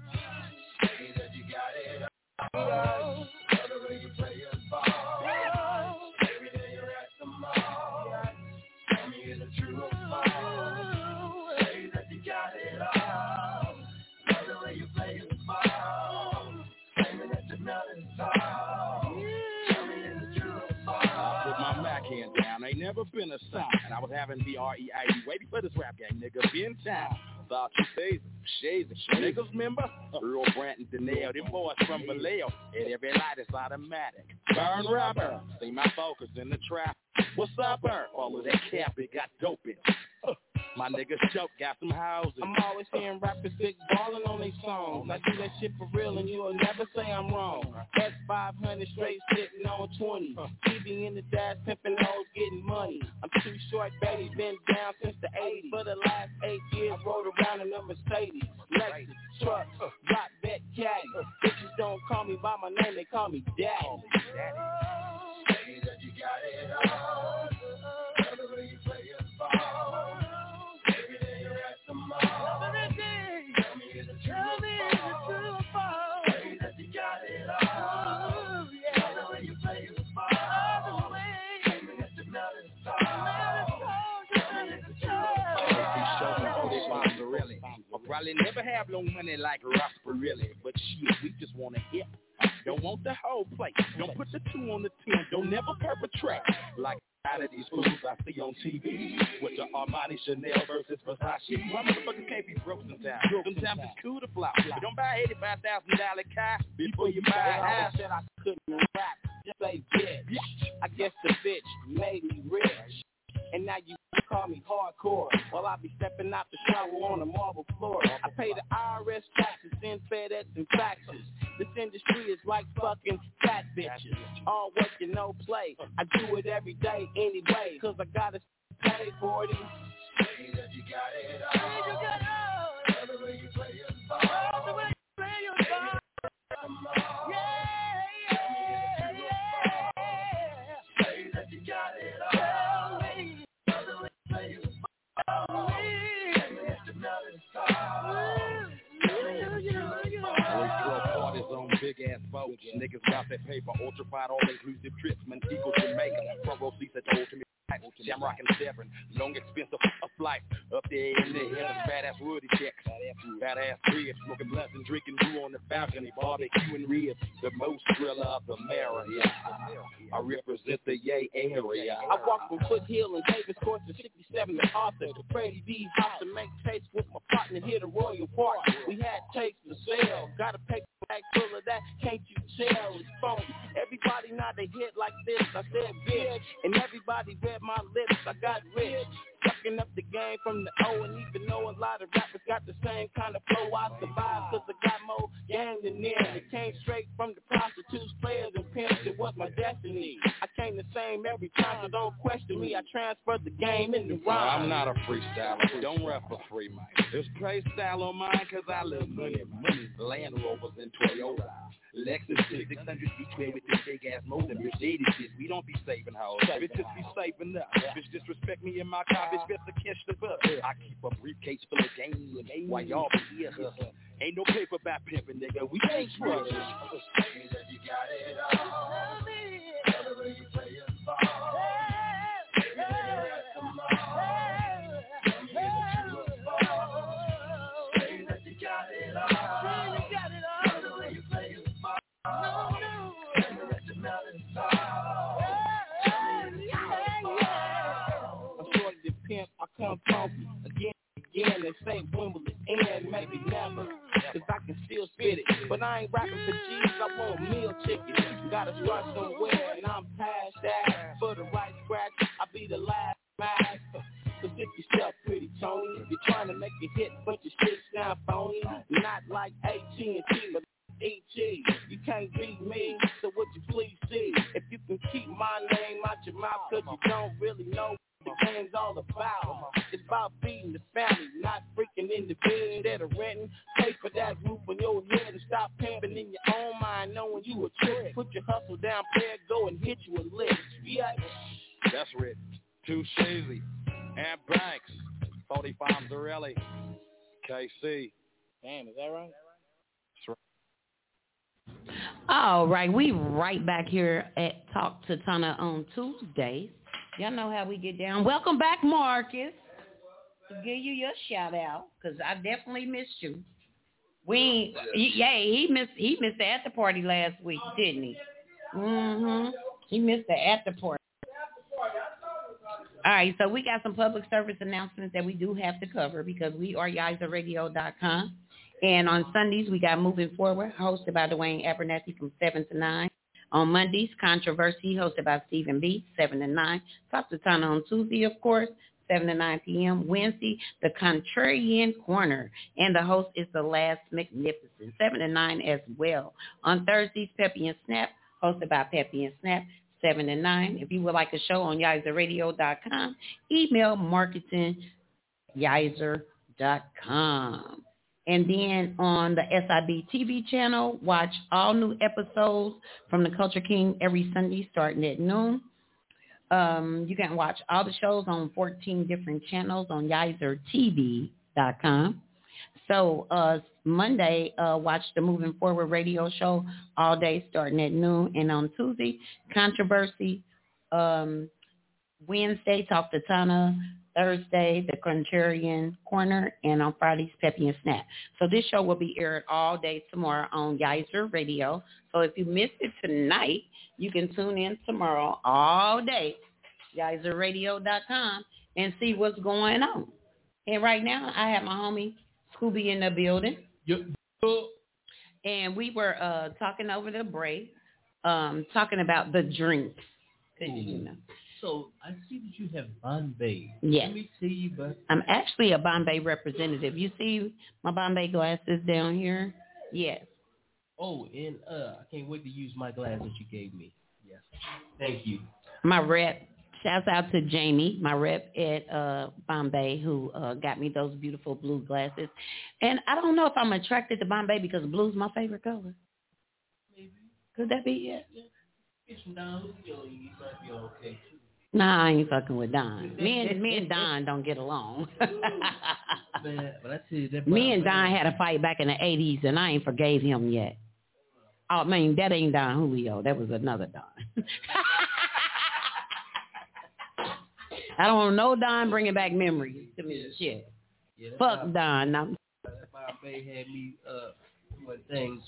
S13: that you got it all. Love the way you play your ball. Every day you're at the mall. Tell me is it true or false? Say that you got it all. Love the way you play your ball. Claiming that you're melting tall. Tell me is it true or false?
S11: With my Mac hand down, ain't never been a sign. I was having B-R-E-I-D, waiting for this rap gang, nigga, be in town. Thought you shazing. Niggas remember? Earl Branton, Denell, them boys from Vallejo. And every light is automatic. Burn rubber. See my focus in the trap. What's up, Earl? All of that cap, it got dope in. My nigga Choke got some houses.
S13: I'm always hearing rappers sick ballin' on these songs. I do that shit for real and you'll never say I'm wrong. S500 straight sitting on 20. TV in the dash, pimpin' hoes, getting money. I'm too short, baby, been down since the 80s. For the last 8 years, rode around in a Mercedes. Lexus, trucks, rock bet caddy. Bitches don't call me by my name, they call me daddy. Say that you got it all. Love the way you play your ball. Every day you're at the mall. Tell me is it true or false? Say that you got it all. Love the way you play your ball. Claiming that you're melting tall. Tell me is it true or false?
S14: I'll probably never have no money like Rosparelli, but shit, we just want to hip. Don't want the whole plate. Don't put the 2 on the 10. Don't never perpetrate like out of these fools I see on TV with the Armani, Chanel versus Versace. Why motherfuckers can't be broke sometimes? Sometimes it's cool to flop, but don't buy $85,000 car before you buy a house.
S13: I said I couldn't rap, just say bitch. I guess the bitch made me rich. And now you call me hardcore. While I be stepping out the shower on the marble floor. I pay the IRS taxes, send FedEx and faxes. This industry is like fucking fat bitches. All work and no play. I do it every day anyway, cause I gotta pay for it. Say that you got it all. Love the way you play your ball. Love the way you play your ball. Say that you got it all.
S14: Big ass boats, niggas got that paper, ultra-fied, all-inclusive trips, Montego, Jamaica, front row seats at the ultimate. Shamrock and Severn, long expensive flight up there in the hills, badass woody checks, badass ribs, smoking blunts and drinking brew on the balcony, barbecue and ribs, the most thriller of America. I represent the Yay area.
S13: I walk from Foothill and Davis Court to 67 and Arthur, to Freddie B house to make tapes with my partner here to Royal Park. We had tapes to sell, got a paper bag full of that, can't you tell? It's phony. Everybody now they hit like this, I said bitch, and everybody read my lips, I got rich. Sucking up the game from the O, and even though a lot of rappers got the same kind of flow, I survived cause I got more game than them. It came straight from the prostitutes, players, and pimps, it was my destiny. I came the same every time, so don't question me, I transferred the game in the rhyme.
S14: I'm not a freestyler, don't rap for free, man. There's play style on mine cause I love money. Land Rovers and Toyota. Lexus 600 square with this big ass motor. Mercedes shit. We don't be saving hoes. Bitches be saving up. Bitch disrespect me in my car. Bitch better catch the bus. I keep a briefcase full of game while y'all be here hustling. Ain't no paper by pimping, nigga. We ain't trust. You got it all. Whatever you play it for.
S13: I come funky again, they say when will it end, maybe never, cause I can still spit it, but I ain't rapping for G's, I want meal chicken, gotta start somewhere, and I'm past that, for the right scratch, I'll be the last match, so get yourself pretty, Tony, you're trying to make a hit, but your shit sound phony, not like AT&T, but E.G. You can't beat me, so would you please see if you can keep my name out your mouth, cause you don't really know what the game's all about. It's about feeding the family, not freaking in the bed instead of renting. Pay for that roof on your head and stop pimping in your own mind, knowing you a trick. Put your hustle down, player, go and hit you a lick. Yeah.
S14: That's Rich. Too Shazy. And Banks. 45 Zarelli. KC.
S13: Damn, is that right?
S9: All right, we right back here at Talk to Tana on Tuesdays. Y'all know how we get down. Welcome back, Marcus. To give you your shout out, because I definitely missed you. He missed the after party last week, didn't he? He missed the after party. All right, so we got some public service announcements that we do have to cover because we are YZerRadio.com. And on Sundays, we got Moving Forward, hosted by Dwayne Abernathy from 7 to 9. On Mondays, Controversy, hosted by Stephen B., 7 to 9. Talk to Tana on Tuesday, of course, 7 to 9 p.m. Wednesday, The Contrarian Corner. And the host is The Last Magnificent, 7 to 9 as well. On Thursdays, Peppy and Snap, hosted by Peppy and Snap, 7 to 9. If you would like a show on YZerRadio.com, email marketing@YZer.com. And then on the SIB TV channel, watch all new episodes from The Culture King every Sunday starting at noon. You can watch all the shows on 14 different channels on YZerTV.com. So Monday, watch the Moving Forward radio show all day starting at noon. And on Tuesday, Controversy. Wednesday, Talk to Tana. Thursday, The Contrarian Corner, and on Fridays, Peppy and Snap. So this show will be aired all day tomorrow on YZer Radio. So if you missed it tonight, you can tune in tomorrow all day, YZerRadio.com, and see what's going on. And right now, I have my homie Scooby in the building. And we were talking over the break, talking about the drinks. You know.
S10: So I see that you have Bombay.
S9: Yes.
S10: Let me see you, but
S9: I'm actually a Bombay representative. You see my Bombay glasses down here? Yes.
S10: Oh, and I can't wait to use my glass that you gave me. Yes. Thank you.
S9: My rep, shouts out to Jamie, my rep at Bombay, who got me those beautiful blue glasses. And I don't know if I'm attracted to Bombay because blue's my favorite color.
S10: Maybe.
S9: Could that be it?
S10: Yeah. Get some down, you might be okay too.
S9: Nah, I ain't fucking with Don. Me and Don don't get along.
S10: Man, but I tell you that
S9: me and Don had a fight back in the 80s, and I ain't forgave him yet. Oh, man, that ain't Don Julio. That was another Don. I don't know Don bringing back memories to me. Shit.
S10: Yeah,
S9: fuck Don.
S10: That Bombay had me doing things.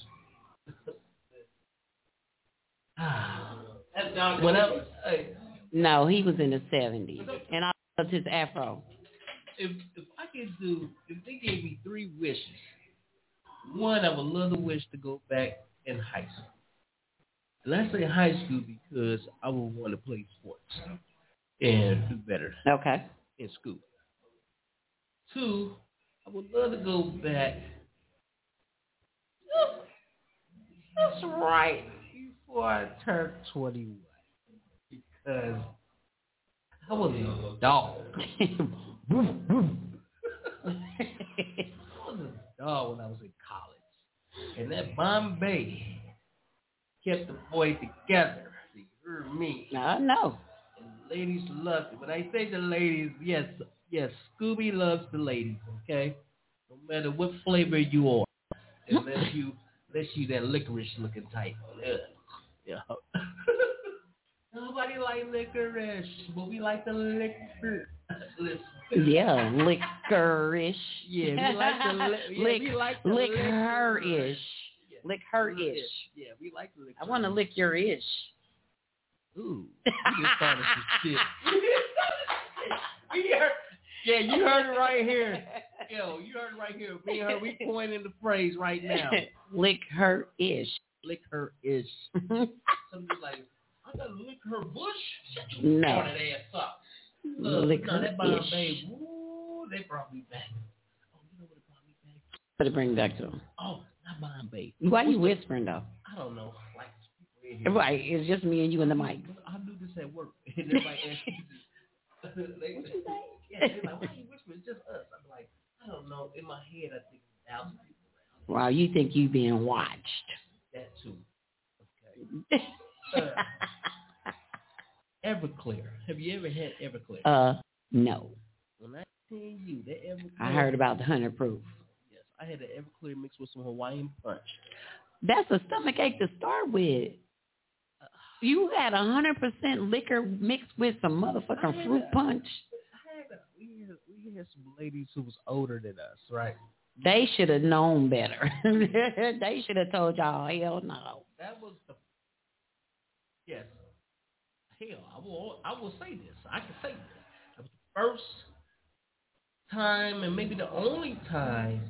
S9: No, he was in the 70s, and I loved his afro.
S10: If they gave me 3 wishes, one, I would love to wish to go back in high school. And I say high school because I would want to play sports and do better.
S9: Okay.
S10: In school. 2, I would love to go back. That's right. Before I turned 21. Because I was a dog. I was a dog when I was in college. And that Bombay kept the boy together. You heard me.
S9: No.
S10: And the ladies loved it. When I say the ladies, yes, Scooby loves the ladies, okay? No matter what flavor you are. Unless you that licorice looking type. Yeah. Nobody like licorice, but we like the liquor.
S9: Yeah, licorice.
S10: Yeah, we like the
S9: lick her-ish.
S10: Yeah.
S9: Lick her-ish.
S10: Yeah, we like the liquor.
S9: I want to lick your ish.
S10: Ooh, you just started some shit. Yeah, you heard it right here. Yo, you heard it right here. Me and her, we coining the phrase right now.
S9: Lick her-ish.
S10: Lick her-ish. Somebody's like, I gotta lick her bush?
S9: No.
S10: That ass up.
S9: Lick her
S10: that Bombay,
S9: ish.
S10: woo, they brought me back. Oh, you know what brought me back?
S9: Better bring it back to him.
S10: Oh, not Bombay.
S9: Why are you whispering, though?
S10: I don't know. Like, people in here.
S9: Right, it's just me and you and the mic.
S10: I do this at work. And everybody asks me this. Yeah, they're like, why are you whispering? It's just us. I'm like, I don't know. In my head, I think 1,000 people around.
S9: Wow, you think you being watched.
S10: That too. Okay. Everclear. Have you ever had Everclear?
S9: No.
S10: When I tell you that Everclear.
S9: I heard about the 100 proof.
S10: Yes, I had an Everclear mixed with some Hawaiian Punch. That's
S9: a stomachache to start with. You had 100% liquor mixed with some motherfucking fruit punch.
S10: We had some ladies who was older than us, right?
S9: They should have known better. They should have told y'all, hell no.
S10: That was the yes. Hell, I will say this. I can say this. That was the first time and maybe the only time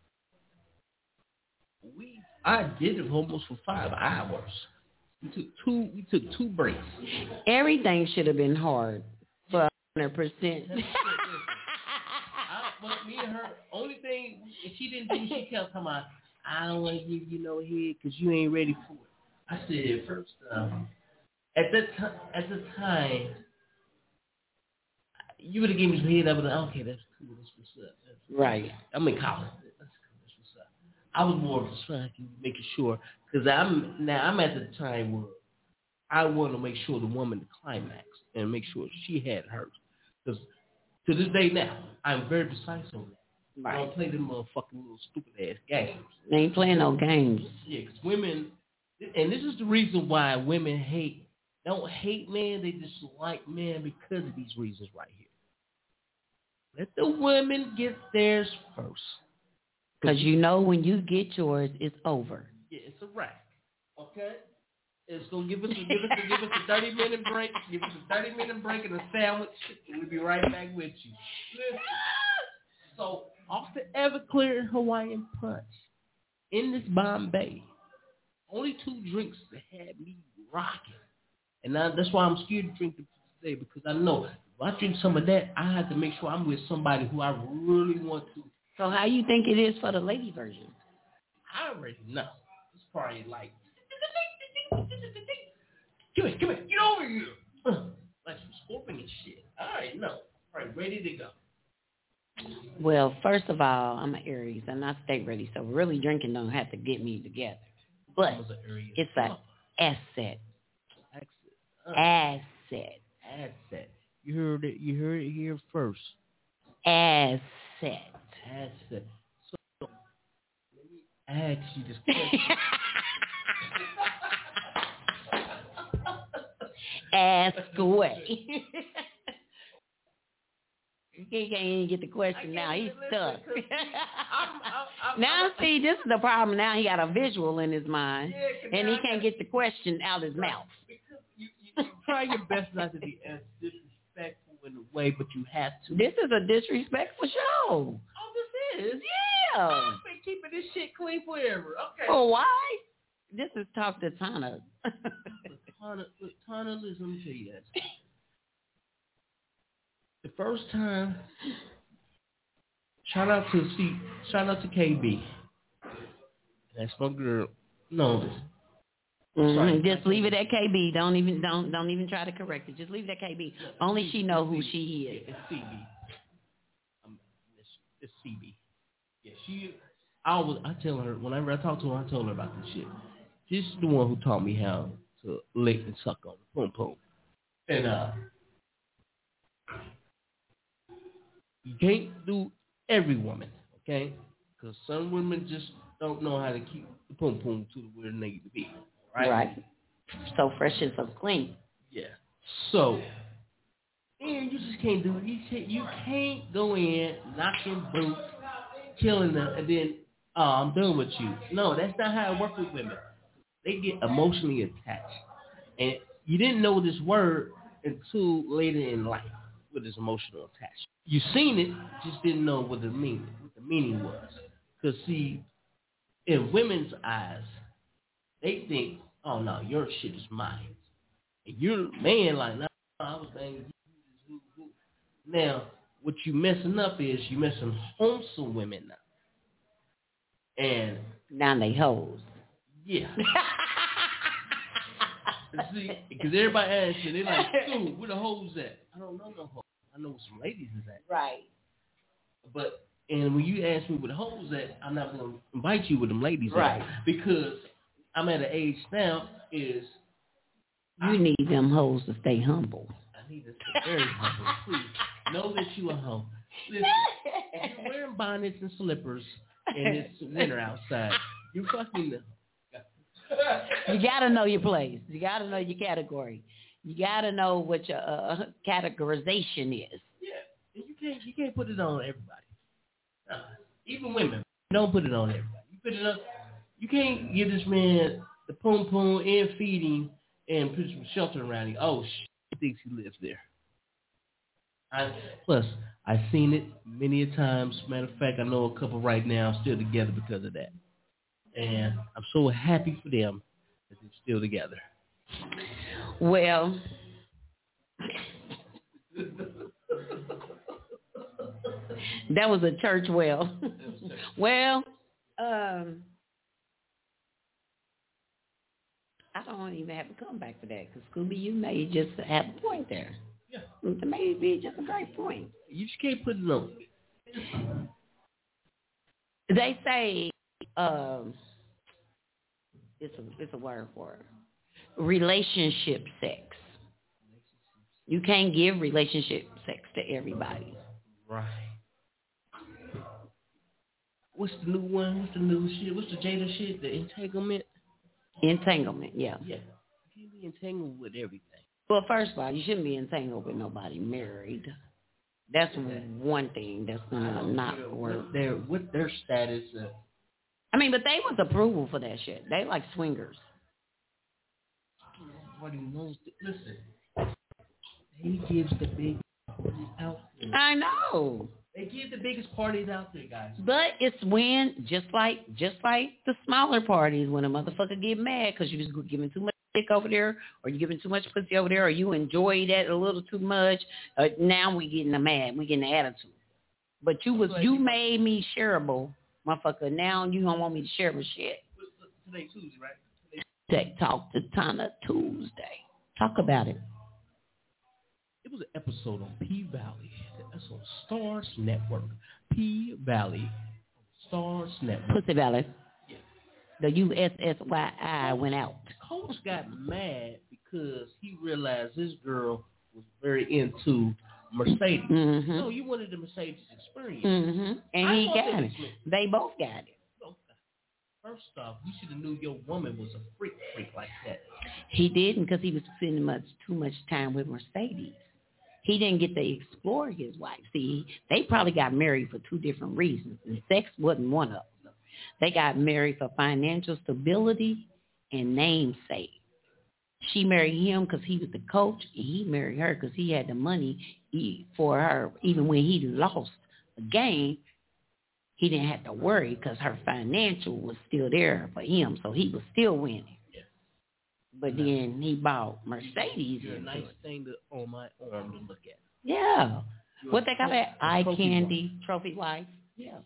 S10: I did it almost for 5 hours. We took two breaks.
S9: Everything should have been hard for 100%.
S10: But me and her, only thing, if she didn't do, she kept talking about, I don't want to give you no head because you ain't ready for it. I said, first, at the time, you would have given me some head. I would have, okay, that's cool. That's what's up.
S9: Right.
S10: I'm in college. That's cool. That's what's up. I was more fucking making sure, because I'm at the time where I want to make sure the woman the climax and make sure she had hers. Because to this day now, I'm very precise on that. Right. I don't play them motherfucking little stupid ass games.
S9: They ain't playing no games.
S10: Yeah, because women, and this is the reason why women don't hate men, they just like men because of these reasons right here. Let the women get theirs first.
S9: Because you know when you get yours, it's over.
S10: Yeah, it's a wrap. Okay? It's going to give us a 30-minute break. Give us a 30-minute break and a sandwich, and we'll be right back with you. Listen. So, off the Everclear Hawaiian Punch, in this Bombay, only 2 drinks that had me rocking. And now that's why I'm scared to drink them today, because I know if I drink some of that, I have to make sure I'm with somebody who I really want to.
S9: So how you think it is for the lady version?
S10: I already know. It's probably like, come here, get over here. Like some scorpion and shit. I already know. All right, ready to go.
S9: Well, first of all, I'm an Aries and I stay ready, so really drinking don't have to get me together. But it's an asset. Asset.
S10: You heard it here first.
S9: Asset.
S10: So let me ask you this question.
S9: Ask away. He can't even get the question now. He's stuck. Now, see, this is the problem. Now he got a visual in his mind, and he can't get the question out his mouth.
S10: Because you try your best not to be as disrespectful in a way, but you have to.
S9: This is a disrespectful show.
S10: Oh, this is?
S9: Yeah.
S10: I've been keeping this shit clean forever. Okay.
S9: Oh, why? This is Talk to Tana.
S10: Tana, listen, let me tell you that. The first time, shout out to KB. That's my girl. No.
S9: Mm-hmm. Just leave it at KB. Don't even try to correct it. Just leave it at KB. Only she know who she is.
S10: It's CB. It's CB. Yeah, I tell her whenever I talk to her, I tell her about this shit. This is the one who taught me how to lick and suck on the pum pum. And you can't do every woman, okay? Because some women just don't know how to keep the pum pum to where they need to be, right?
S9: Right. So fresh and so clean.
S10: Yeah. So, and you just can't do it. You can't go in, knocking boots, killing them, and then, I'm done with you. No, that's not how it works with women. They get emotionally attached. And you didn't know this word until later in life, what is emotional attachment. You seen it, just didn't know what the meaning was. Because, see, in women's eyes, they think, oh, no, your shit is mine. And you're a man like, no, I was banging you. Now, what you messing up is you messing wholesome women up. And
S9: now they hoes.
S10: Yeah. See, because everybody asks you, they're like, dude, where the hoes at? I don't know no hoes. I know where some ladies is at.
S9: Right.
S10: But, and when you ask me where the hoes at, I'm not going to invite you with them ladies
S9: right.
S10: at. Because I'm at an age now is...
S9: You need them hoes to stay humble.
S10: I need to stay very humble. Please, know that you a hoe. Listen, if you're wearing bonnets and slippers and it's winter outside, you fucking know.
S9: You gotta know your place. You gotta know your category. You gotta know what your categorization is.
S10: Yeah, you can't put it on everybody. Even women, don't put it on everybody. You put it on. You can't give this man the pum pum and feeding and put some shelter around him. Oh, he thinks he lives there. Plus, I've seen it many a times. Matter of fact, I know a couple right now still together because of that. And I'm so happy for them that they're still together.
S9: Well, that was a church well. Well, I don't even have to come back to that because Scooby, you may just have a point there.
S10: Yeah.
S9: It may be just a great point.
S10: You just can't put it on.
S9: They say, it's a word for it. Relationship sex. You can't give relationship sex to everybody.
S10: Right. What's the new one? What's the new shit? What's the Jada shit? The entanglement?
S9: Entanglement, yeah.
S10: Yeah. You can't be entangled with everything.
S9: Well, first of all, you shouldn't be entangled with nobody married. That's one thing that's gonna not work.
S10: What their status?
S9: I mean, but they was approval for that shit. They like swingers.
S10: Everybody knows. Listen, he gives the big parties out there.
S9: I know.
S10: They give the biggest parties out there, guys.
S9: But it's when, just like the smaller parties, when a motherfucker get mad because you was giving too much dick over there, or you giving too much pussy over there, or you enjoy that a little too much. Now we getting mad. We getting the attitude. But you made me shareable, motherfucker. Now you don't want me to share my shit.
S10: Today Tuesday, right?
S9: Tech Talk to Tana Tuesday. Talk about it.
S10: It was an episode on P-Valley. That's on Stars Network. P-Valley. Stars Network.
S9: Pussy Valley.
S10: Yeah.
S9: The USSYI went out.
S10: Coach got mad because he realized this girl was very into Mercedes.
S9: Mm-hmm.
S10: No, you wanted the Mercedes experience.
S9: Mm-hmm. And he got it. They both got it.
S10: First off, you should have knew your woman was a freak like that.
S9: He didn't because he was spending too much time with Mercedes. He didn't get to explore his wife. See, they probably got married for two different reasons, and sex wasn't one of them. They got married for financial stability and namesake. She married him because he was the coach, and he married her because he had the money for her. Even when he lost a game, he didn't have to worry because her financial was still there for him, so he was still winning.
S10: Yeah.
S9: But then he bought Mercedes.
S10: You're a nice thing on my arm to look at.
S9: Yeah. What they call that? Eye candy, trophy wife. Yeah.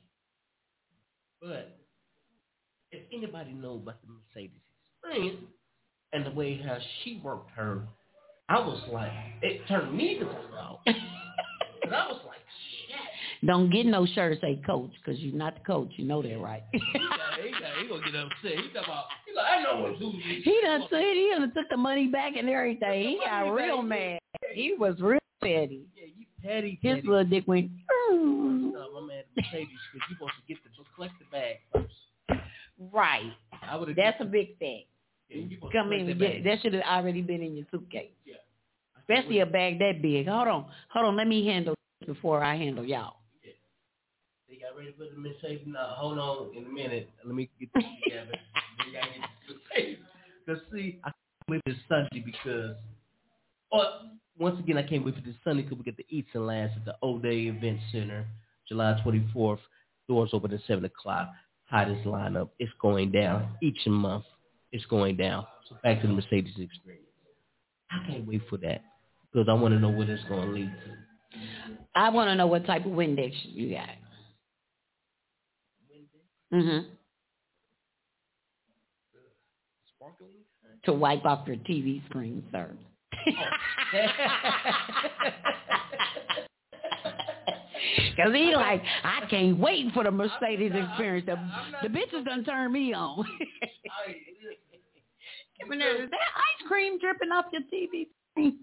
S10: But if anybody knows about the Mercedes experience and the way how she worked her, I was like, it turned me to go out. But I was like, shit.
S9: Don't get no shirt say coach because you're not the coach. You know that, right?
S10: He gonna get upset. He talking about, he's like, I know what dude is.
S9: He done said he done took the money back and everything. He got real mad. He was real petty.
S10: Yeah, you petty.
S9: His little dick went.
S10: No, my man Mercedes, because you supposed to get the collect the bag first.
S9: Right. That's a big thing.
S10: Yeah,
S9: come in. That should have already been in your suitcase. Yeah. Especially a bag that big. Hold on. Let me handle this before I handle y'all.
S10: Yeah. They got ready for the Mercedes. Now, hold on in a minute. Let me get this together. Then y'all get the Mercedes. Because, see, I can't wait for this Sunday because, once again, I can't wait for this Sunday because we get the Eats and Laughs at the O'Day Event Center, July 24th. Doors open at 7 o'clock. Hottest lineup. It's going down each month. It's going down. So back to the Mercedes experience. I can't wait for that because I want to know what it's going to lead to.
S9: I want to know what type of Windex you got.
S10: Windex? Sparkling?
S9: To wipe off your TV screen, sir. Because he like, I can't wait for the Mercedes experience. The bitches done turn me on. Is that ice cream dripping off your TV screen?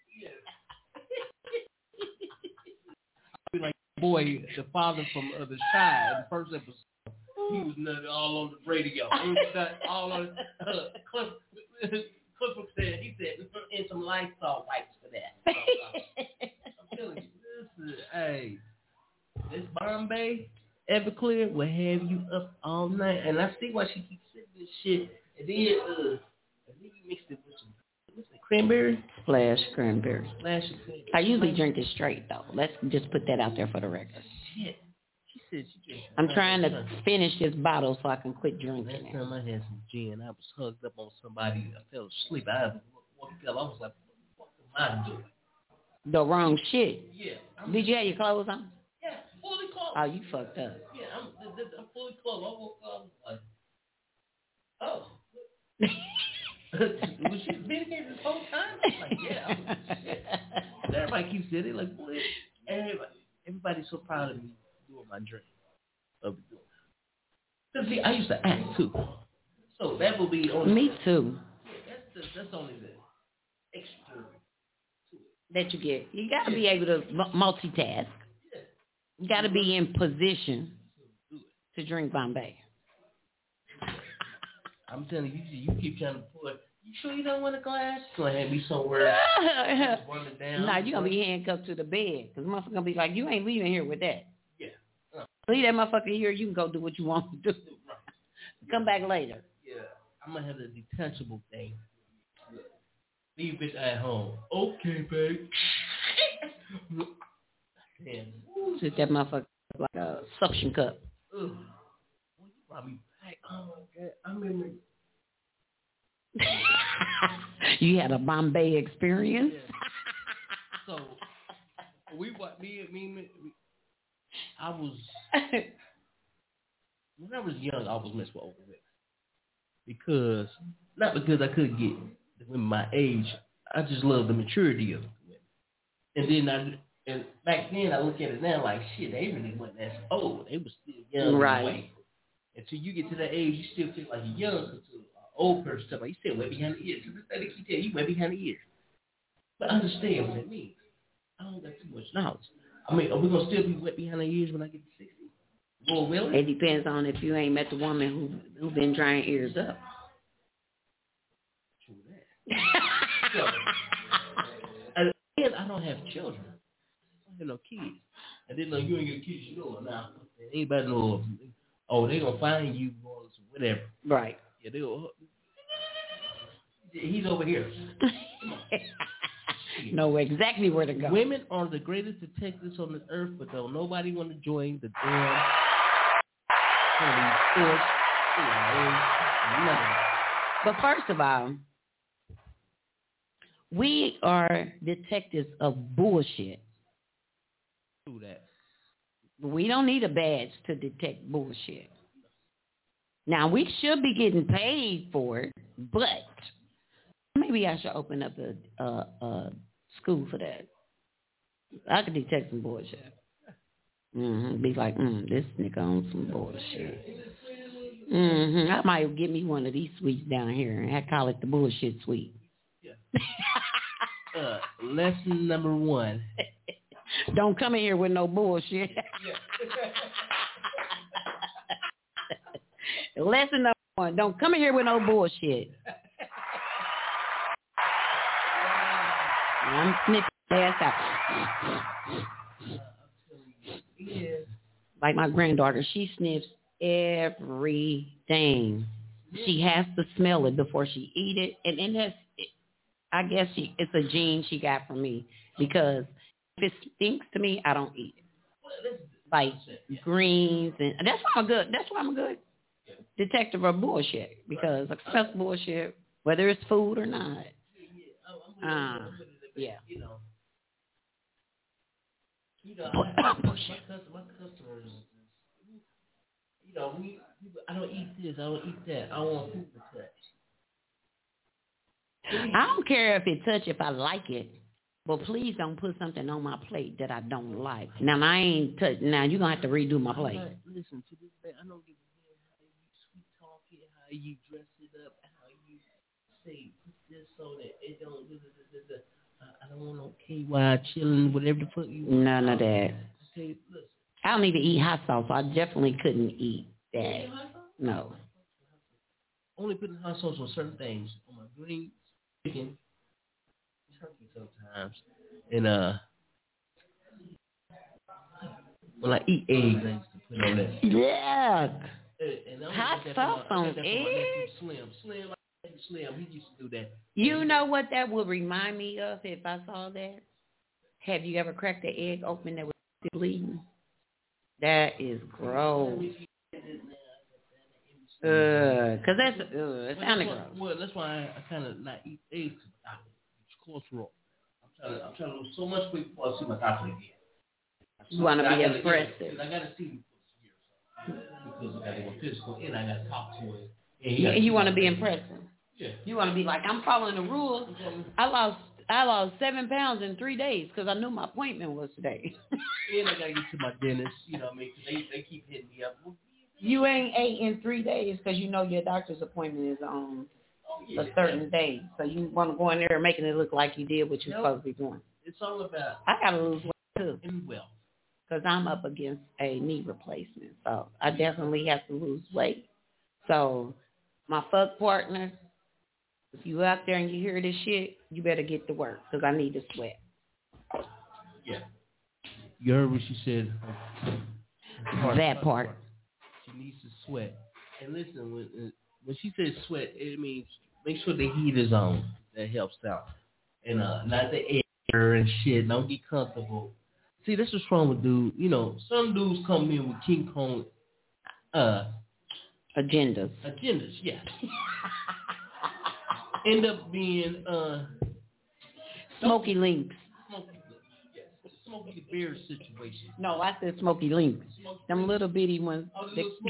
S10: Like, boy, the father from The Shy, in the first episode, he was nutty all on the radio. He was all on Cliff said, he said, and some Lysol wipes for that. I'm telling you, hey, this Bombay Everclear will have you up all night. And I see why she keeps saying this shit. And then you mixed it with some cranberry.
S9: Splash cranberry.
S10: Splash of cranberry.
S9: I usually drink it straight, though. Let's just put that out there for the record.
S10: Shit. She said she drinks.
S9: I'm trying to finish this bottle so I can quit drinking it.
S10: Last time I had some gin, I was hugged up on somebody. I fell asleep. I was like, what am I doing?
S9: The wrong shit.
S10: Yeah.
S9: Did you have your clothes on?
S10: Yeah, fully clothed.
S9: Oh, you fucked up.
S10: Yeah, I'm fully clothed. I woke up like, oh. Was she medicated this whole time? I'm like, yeah. Shit. Everybody keeps saying it like, boy, everybody's so proud of me doing my dream. Because see, I used to act too. So that will be only.
S9: Me too.
S10: Yeah, that's only the extra
S9: that you get. You got to be able to multitask. You got to be in position to drink Bombay.
S10: I'm telling you, you keep trying to pull it. You sure you don't want a glass? It's going to have me somewhere.
S9: Nah, you're going to be handcuffed to the bed. Because motherfucker going to be like, you ain't leaving here with that.
S10: Yeah.
S9: Leave that motherfucker here. You can go do what you want to do. Come back later.
S10: Yeah. I'm going to have the detachable thing. Leave it at home. Okay, babe. Damn.
S9: Sit that motherfucker like a suction cup.
S10: Ugh. Well, you brought me back. Oh, my God. I remember.
S9: You had a Bombay experience?
S10: Yeah. So, I was, when I was young, I was messed with older women. Not because I couldn't get the women my age, I just love the maturity of the women. And back then, I look at it now like, shit, they really wasn't that old. They was still young.
S9: Right.
S10: Until you get to that age, you still feel like you're young. Until an old person stuff, like you still way behind the ears. To this day, they keep telling you way behind the ears. But understand what that means. I don't got too much knowledge. I mean, are we going to still be wet behind the ears when I get to 60? Well, really?
S9: It depends on if you ain't met the woman who been drying ears up.
S10: True that. And I don't have children. I don't have no kids. I didn't know you ain't get kids. You know now. Anybody know? Oh, they gonna find you or whatever.
S9: Right.
S10: Yeah, they go. He's over here.
S9: Know exactly where to go.
S10: Women are the greatest detectives on this earth, but don't nobody want to join the damn force.
S9: But first of all, we are detectives of bullshit.
S10: Do that.
S9: We don't need a badge to detect bullshit. Now, we should be getting paid for it, but maybe I should open up a school for that. I could detect some bullshit. Be like, this nigga on some bullshit. I might get me one of these sweets down here, and I call it the bullshit sweet.
S10: Lesson number 1.
S9: Don't come in here with no bullshit. Lesson number 1. Don't come in here with no bullshit. I'm sniffing ass out. Like my granddaughter, she sniffs everything. She has to smell it before she eat it. And then that's, I guess it's a gene she got from me, because if it stinks to me, I don't eat it. Like greens, and that's why I'm a good detective of bullshit, because I smell bullshit whether it's food or not. Yeah.
S10: My customers, I don't eat this, I don't eat that. I don't want food to touch.
S9: I don't care if it touch, if I like it, but please don't put something on my plate that I don't like. Now I ain't touch. Now you're gonna have to redo my plate.
S10: Listen to this, man. I don't give a damn how you sweet talk it, how you dress it up, how you say put this so that it don't. I don't want no KY chilling, whatever the fuck you want.
S9: None of that.
S10: Okay, listen.
S9: I don't even eat hot sauce, so I definitely couldn't eat that. No.
S10: Only putting hot sauce on certain things. On my greens, chicken, turkey sometimes. And when I eat eggs, I used to put on that.
S9: Yeah.
S10: And
S9: hot sauce on eggs?
S10: Slim, he used to do that.
S9: You know what that would remind me of if I saw that? Have you ever cracked an egg open that was bleeding? That is gross. Because it sounded gross.
S10: Well, that's why I kind of not eat eggs. It's cholesterol. I'm trying to lose so much weight before I see my doctor again.
S9: You want to be impressive.
S10: I got to see him for years. Because I got to go physical and I got to talk to him.
S9: You want to be impressive.
S10: Yeah.
S9: You want to be like, I'm following the rules. I lost 7 pounds in 3 days because I knew my appointment was today.
S10: And I got to get to my dentist, what I mean? They keep hitting me up.
S9: You ain't ate in 3 days because you know your doctor's appointment is on a certain day. So you want to go in there and making it look like you did what you're supposed to be doing.
S10: It's all about.
S9: I got to lose weight too.
S10: And well.
S9: Because I'm up against a knee replacement. So I definitely have to lose weight. So my fuck partner, if you out there and you hear this shit, you better get to work because I need to sweat.
S10: Yeah. You heard what she said.
S9: That part.
S10: She needs to sweat. And listen, when she says sweat, it means make sure the heat is on. That helps out. And not the air and shit. Don't get comfortable. See, that's what's wrong with dudes. Some dudes come in with King Kong
S9: agendas.
S10: Agendas, yeah. End up being
S9: Smoky Links.
S10: Yes. Smokey the Bear situation.
S9: No, I said Smoky Links. Them little bitty ones.
S10: Oh,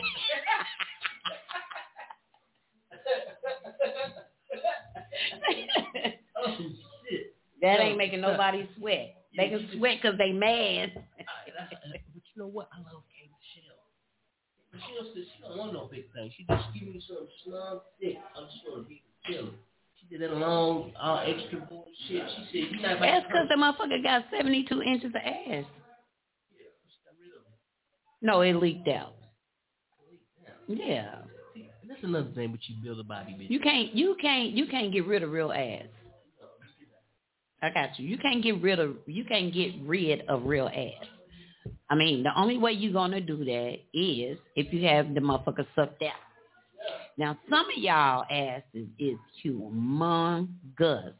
S10: shit.
S9: That ain't making nobody sweat. They can sweat because they mad.
S10: But you know what? I love K. Michelle. Michelle said she don't want no big thing. She just give me some slum thick. I just want to be chilling. She did that long, extra bullshit. She said, "You not."
S9: That's because the motherfucker got 72 inches of ass.
S10: Yeah, she got rid of it.
S9: No, it leaked out. Yeah.
S10: See, that's another thing, but you build a body, bitch.
S9: You can't get rid of real ass. I got you. You can't get rid of real ass. I mean, the only way you're gonna do that is if you have the motherfucker sucked out. Now, some of y'all asses is humongous,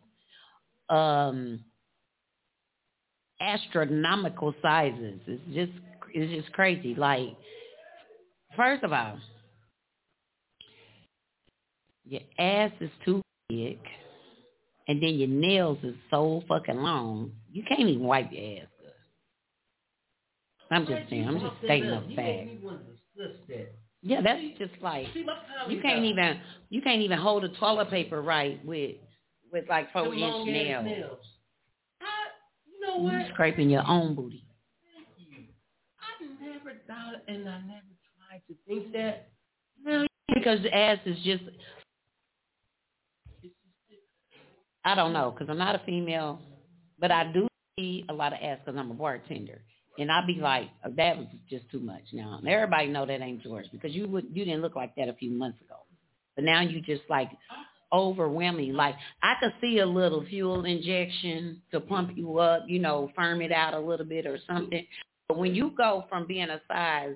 S9: astronomical sizes. It's just crazy. Like, first of all, your ass is too big. And then your nails is so fucking long, you can't even wipe your ass good. I'm just saying. I'm just stating a fact. Yeah, that's just like you can't even hold the toilet paper right with like 4-inch nails.
S10: You know what?
S9: You're scraping your own booty.
S10: I never thought, and I never tried to think that. Now you
S9: because the ass is just, I don't know, because I'm not a female, but I do see a lot of ass because I'm a bartender. And I'll be like, oh, that was just too much now. And everybody know that ain't yours because you didn't look like that a few months ago. But now you just like overwhelming. Like I could see a little fuel injection to pump you up, you know, firm it out a little bit or something. But when you go from being a size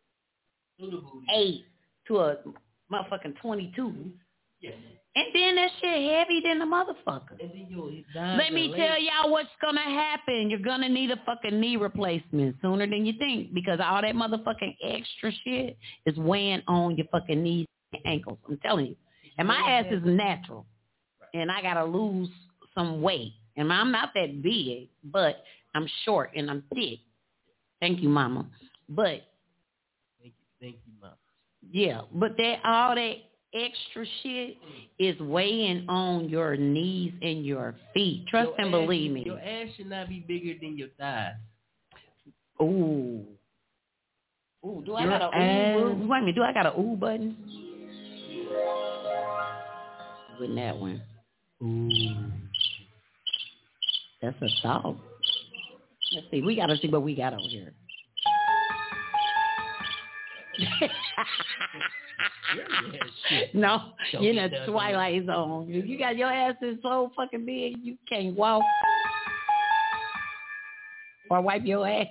S9: 8 to a motherfucking 22, yes. And then that shit heavy than the motherfucker. Let me tell y'all what's going to happen. You're going to need a fucking knee replacement sooner than you think because all that motherfucking extra shit is weighing on your fucking knees and ankles. I'm telling you. And my ass is natural. And I got to lose some weight. And I'm not that big, but I'm short and I'm thick. Thank you, Mama. But.
S10: Thank you, Mama.
S9: Yeah, but all that extra shit is weighing on your knees and your feet. Trust and believe me.
S10: Your ass should not be bigger than your thighs.
S9: Ooh, do I got a ooh? Wait a minute, do I got a ooh button? With that one. Ooh. That's a thought. Let's see. We got to see what we got over here. No, you know, Twilight Zone. If you got your ass is so fucking big, you can't walk or wipe your ass.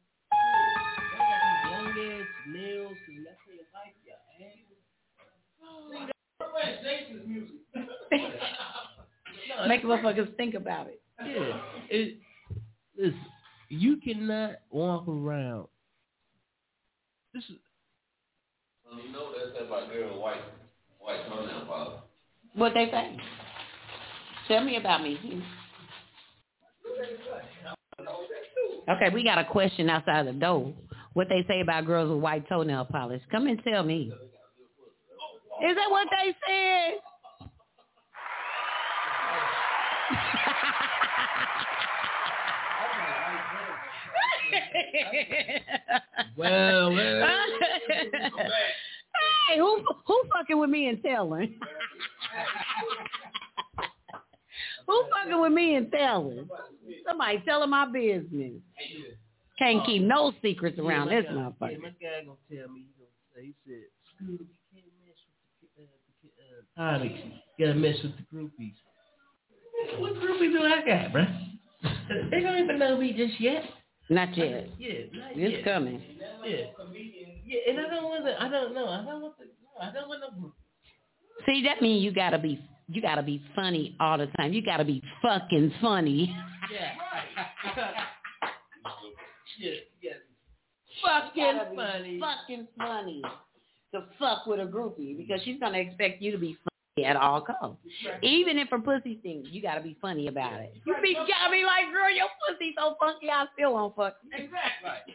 S10: Long ass nails and that's how you wipe your ass.
S9: Make motherfuckers think about it.
S10: Yeah, listen, you cannot walk around. This is.
S5: You know that's about girl with white toenail polish.
S9: What they say? Tell me about me. Okay, we got a question outside the door. What they say about girls with white toenail polish? Come and tell me. Is that what they said?
S10: Well.
S9: Hey, who fucking with me and telling? Who fucking with me and telling? Somebody telling my business. Can't keep no secrets around this motherfucker.
S10: Yeah, my guy gonna tell me. He said, "Scooter, you can't mess with the comics. You gotta mess with the groupies." What groupies do I got, bruh? They don't even know me just yet.
S9: Not yet.
S10: Yeah, not
S9: it's
S10: yet.
S9: coming.
S10: Yeah, and I don't want no group.
S9: See, that means you gotta be funny all the time. You gotta be fucking funny.
S10: Yeah, yeah. Fucking funny
S9: to fuck with a groupie because she's gonna expect you to be funny at all costs. Even if her pussy stinks, you gotta be funny about it. You gotta be like, girl, your pussy so funky, I still won't fuck you.
S10: Exactly.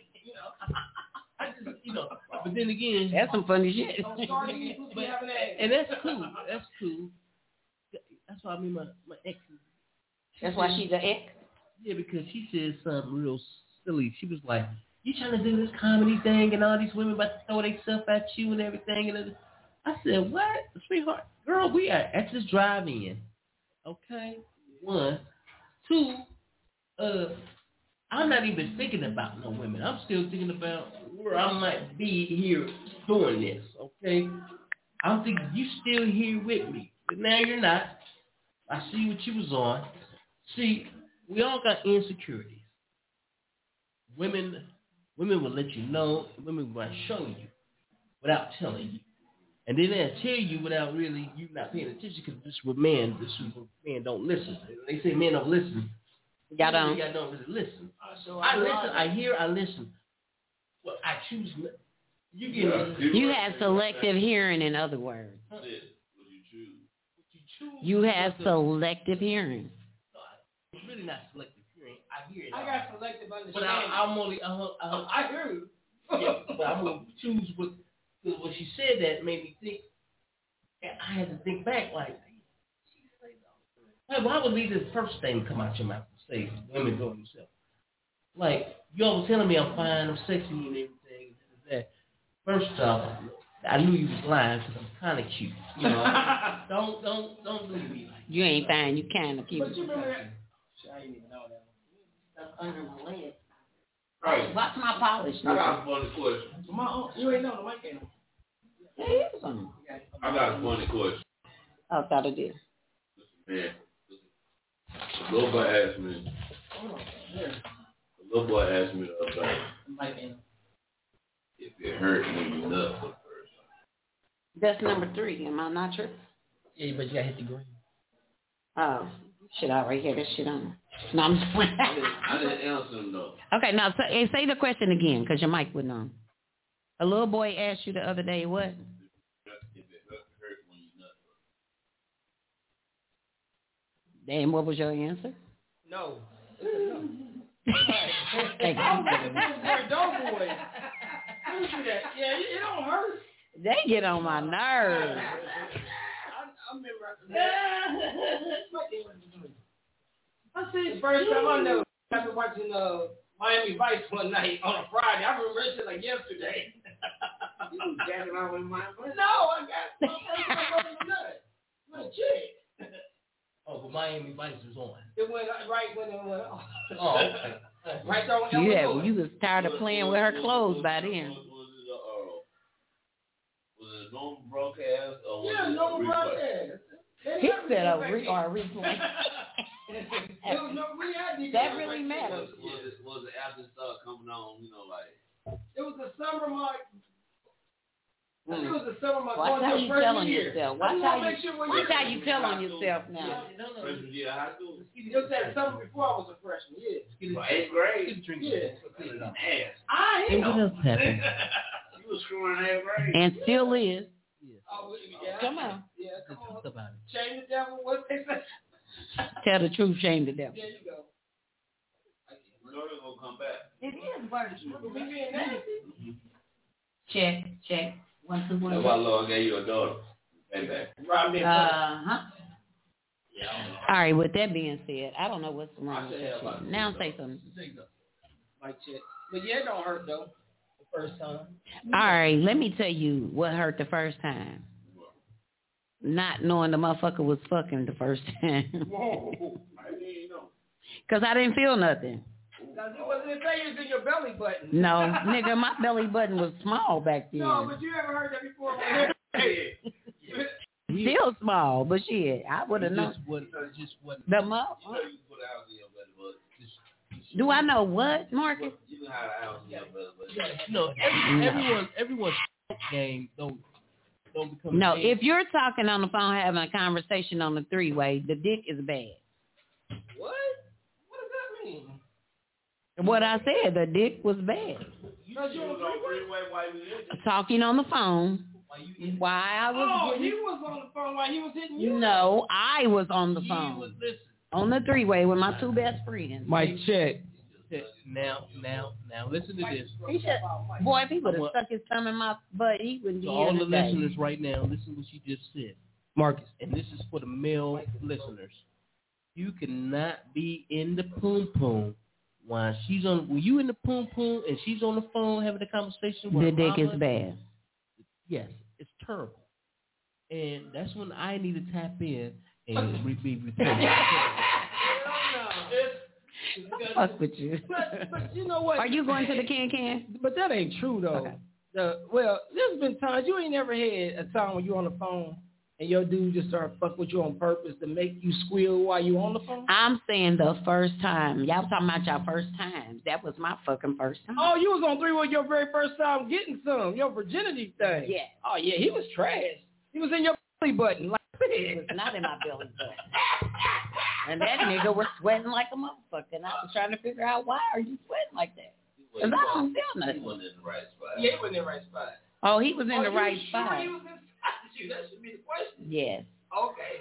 S10: But then again,
S9: that's some funny shit.
S10: And that's cool. That's why I mean my ex.
S9: That's why she's an ex?
S10: Yeah, because she said something real silly. She was like, "You trying to do this comedy thing and all these women about to throw themselves at you and everything." And I said, "What, sweetheart? Girl, we are at this drive-in. Okay, 1, 2. I'm not even thinking about no women. I'm still thinking about where I might be here doing this, okay? I'm thinking you still here with me. But now you're not. I see what you was on. See, we all got insecurities. Women will let you know. Women will show you without telling you. And then they'll tell you without really you not paying attention because this is what men don't listen. They say men don't listen. Y'all don't really listen. I listen. I hear. I listen. Well, I choose.
S9: You have selective hearing, in other words. You have selective hearing.
S10: It's really not selective hearing. I hear it.
S7: I got selective understanding.
S10: But I'm only.
S7: I hear you.
S10: Yeah, but I'm gonna choose what. Because when she said that, made me think. And I had to think back, like, why would be the first thing come out your mouth to say women doing themselves? Like, you all was telling me I'm fine, I'm sexy and everything. That. First off, I knew you was lying because I'm kind of cute. You know, don't do me like.
S9: You ain't fine. You kind of cute.
S7: But you remember that? I didn't even know that.
S9: Stuff under my leg.
S5: Hey,
S9: Watch my polish.
S5: I got a funny question.
S7: You ain't know the mic ain't.
S9: Yeah, it is on.
S5: I got a funny question.
S9: I thought it did.
S5: Man, a little boy asked me. The other day if it hurt when you nut for the first time.
S9: That's number 3. Am I not tripping?
S7: Yeah, but you gotta hit the green.
S9: Oh, shit! I already had that shit on. No, I'm just playing.
S5: I didn't answer him though.
S9: Okay, now say the question again, because your mic wasn't on. A little boy asked you the other day what?
S5: If it hurt when you nut.
S9: Damn, what was your answer?
S7: No.
S9: Thank you.
S7: Doughboy. Yeah, it don't hurt.
S9: They get on my nerves.
S7: I remember I see the first time I know after watching Miami Vice one night on a Friday. I remember that shit like yesterday. You was jacking off in Miami Vice? No, I got my first time my chick.
S10: Oh, but Miami Vice was on.
S7: It went right when it went off.
S10: Oh, okay.
S7: Right there on
S9: You was tired of playing with her clothes by then.
S5: Was it a normal broadcast or was
S7: yeah,
S5: it
S7: normal
S5: a replay?
S7: broadcast.
S9: He said a replay. That really matters.
S5: Was it after it started coming on, you know, like?
S7: It was the summer mark. It was the summer mark.
S9: Watch how you tell on
S7: year.
S9: yourself. Watch how you tell on yourself now.
S5: Freshman year of high school?
S7: It was that summer before I was a freshman, yeah.
S5: For 8th grade?
S7: Yeah.
S5: Ass.
S7: I
S10: And what
S7: am.
S10: else happened?
S5: You was screwing in 8th grade.
S9: And still is.
S7: Oh, yeah.
S9: Come on.
S7: Yeah, come on.
S10: Talk about it.
S7: Shame the devil, what they say?
S9: Tell the truth, shame the devil.
S7: There you go.
S5: You know they're gonna come back.
S9: It is virtual.
S7: We being nasty.
S9: Check. 1, 2, 1.
S5: That's why Lord gave you a daughter. Payback.
S7: Rob me.
S9: Uh-huh. All right, with that being said, I don't know what's wrong with that shit. Now say something.
S7: Like check. But yeah, it don't hurt though. The first time.
S9: All right, let me tell you what hurt the first time. Not knowing the motherfucker was fucking the first time.
S7: Whoa.
S9: Because I didn't feel nothing.
S7: Because it wasn't say it was in your belly button.
S9: No, nigga, my belly button was small back then.
S7: No, but you ever heard that before?
S9: Still small, but shit, I would have known.
S10: Just what?
S9: The mother. Do I know what, Marcus?
S5: You know how to ounce in your belly button.
S10: No, everyone's game don't become.
S9: No, if you're talking on the phone having a conversation on the 3-way, the dick is bad.
S7: What? What does that mean?
S9: What I said, the dick was bad.
S5: You was on 3-way while you was
S9: Talking on the phone while I was
S7: he was on the phone while he was hitting you?
S9: No, I was on the phone. On the 3-way with my 2 best friends.
S12: Mike, check.
S10: Now, listen to this.
S9: He should, boy, if he would have stuck his thumb in my butt, he wouldn't be
S10: So
S9: here
S10: all the
S9: today.
S10: listeners right now, listen to what she just said. Marcus, and this is for the male listeners. You cannot be in the poom poom while she's on. When you in the poom poom and she's on the phone having a conversation with
S9: The
S10: her
S9: dick
S10: mama,
S9: is bad.
S10: Yes, it's terrible, and that's when I need to tap in and be replaced.
S9: Fuck with you.
S7: But you know what?
S9: Are you going to the can?
S7: But that ain't true though.
S9: Okay.
S7: Well, there's been times you ain't never had a time when you on the phone and your dude just start fuck with you on purpose to make you squeal while you on the phone.
S9: I'm saying the first time. Y'all talking about y'all first time. That was my fucking first time.
S7: Oh, you was on 3-way your very first time getting some, your virginity thing.
S9: Yeah.
S7: Oh yeah, he was trash. He was in your belly button like
S9: It was not in my belly button. And that nigga was sweating like a motherfucker. And I was trying to figure out why are you sweating like that? Because I don't feel nothing.
S5: He wasn't in the right spot.
S7: Yeah, he was in the right spot.
S9: Oh, he was in the right
S7: Sure
S9: spot.
S7: he was inside you. That should be the question.
S9: Yes.
S7: Okay.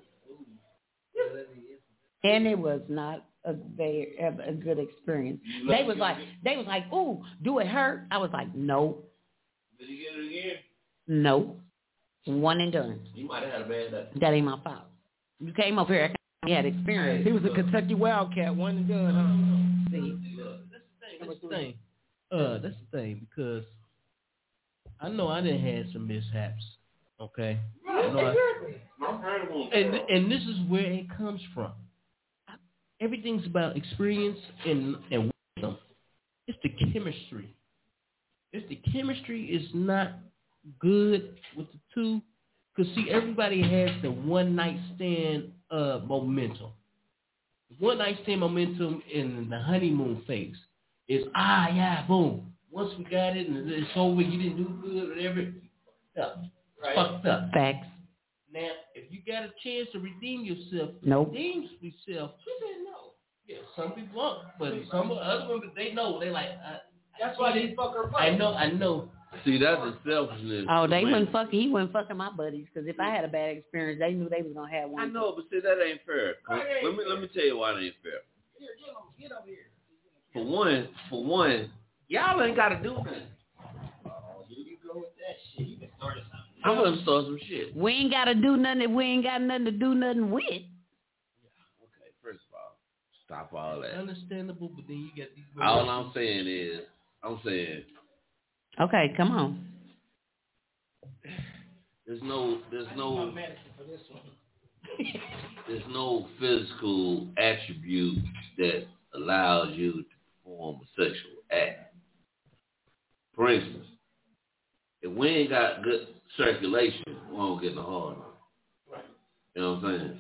S9: And it was not a good experience. They was like, ooh, do it hurt? I was like, no.
S5: Did he get it again?
S9: No. One and done.
S5: You might have had a bad day.
S9: That ain't my fault. You came up here, you had experience.
S7: He was a Kentucky Wildcat, one and done, huh?
S9: See?
S10: That's the thing. That's the thing, because I know I done had some mishaps Okay.
S7: Right,
S10: You know,
S7: exactly.
S10: and this is where it comes from. Everything's about experience and wisdom. It's the chemistry. If the chemistry is not good with the two, because see, everybody has the one night stand momentum. The one night stand momentum in the honeymoon phase is yeah, boom. Once we got it and it's over, you didn't do good, whatever. Right. Fucked up.
S9: Facts.
S10: Now, if you got a chance to redeem yourself, redeem yourself. She said no. Yeah, some people won't, but some other women, they know. They like.
S7: That's why they fuck her.
S10: I know.
S15: See, that's the selfishness.
S9: Oh, they wouldn't fuck. He wasn't fucking my buddies because if I had a bad experience, they knew they was gonna have one.
S15: I know, but see, that ain't fair. Let me tell you why it ain't fair.
S7: Here, get over here.
S15: For one, y'all ain't got to do nothing.
S7: Oh, here you go with that shit. You can start something.
S15: I'm gonna start some shit.
S9: We ain't got to do nothing if we ain't got nothing to do nothing with.
S15: Okay, first of all, stop all that.
S10: Understandable, but then you get these.
S15: All I'm saying is,
S9: okay, come on.
S15: There's no physical attribute that allows you to perform a sexual act. For instance, if we ain't got good circulation, we won't get no hard on.
S7: Right.
S15: You know what I'm saying?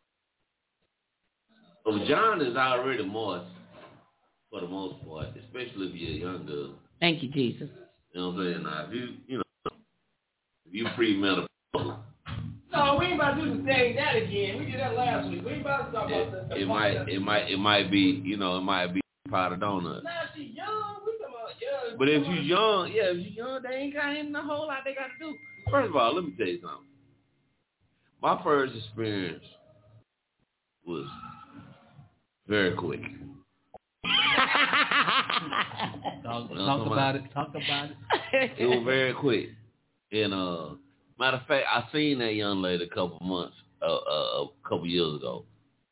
S15: A vagina is already moist for the most part, especially if you're a young girl.
S9: Thank you, Jesus.
S15: You know what I'm saying? Now, if you premenopausal.
S7: No, we ain't about to do the same that again. We did that last week. We ain't about to talk about the
S15: It might be powder donut.
S7: Nah, she young. We talking about young.
S15: But if you're young, they ain't got a whole lot they got to do. First of all, let me tell you something. My first experience was very quick.
S10: Talk about it.
S15: It was very quick. And matter of fact, I seen that young lady a couple years ago.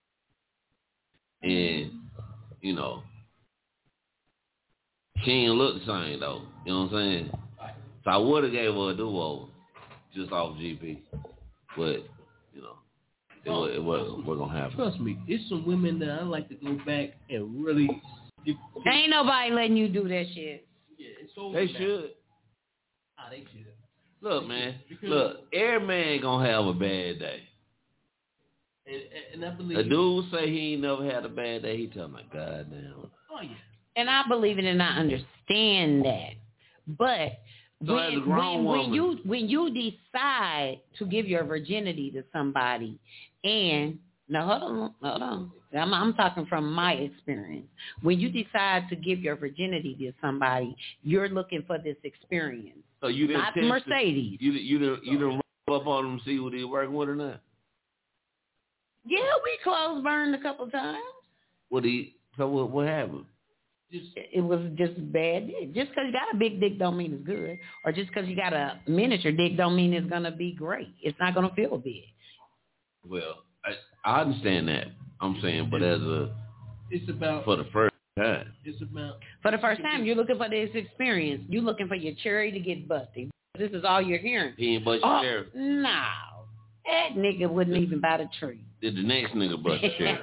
S15: And, she ain't look the same though. You know what I'm saying? So I would have gave her a do-over just off GP. But, it wasn't gonna happen.
S10: Trust me, it's some women that I like to go back and really.
S9: Ain't nobody letting you do that shit.
S10: Yeah, it's over.
S15: They should.
S10: They should.
S15: Look, man. Every man gonna have a bad day.
S10: And I believe
S15: a dude say he ain't never had a bad day. He tell me, God damn.
S10: Oh yeah.
S9: And I believe it and I understand that, but when you decide to give your virginity to somebody, and now hold on, I'm talking from my experience. When you decide to give your virginity to somebody, you're looking for this experience.
S15: So you didn't
S9: not Mercedes.
S15: You didn't roll up on them and see what he working with or not?
S9: Yeah, we close burned a couple times.
S15: What happened?
S9: It was just bad dick. Just because you got a big dick don't mean it's good. Or just because you got a miniature dick don't mean it's going to be great. It's not going to feel big.
S15: Well, I understand that. I'm saying, but
S10: it's about
S15: for the first time.
S10: It's about
S9: for the first time. You're looking for this experience. You're looking for your cherry to get busted. This is all you're hearing.
S15: He ain't bust your cherry.
S9: No, that nigga wouldn't even buy the tree.
S15: Did the next nigga bust the cherry?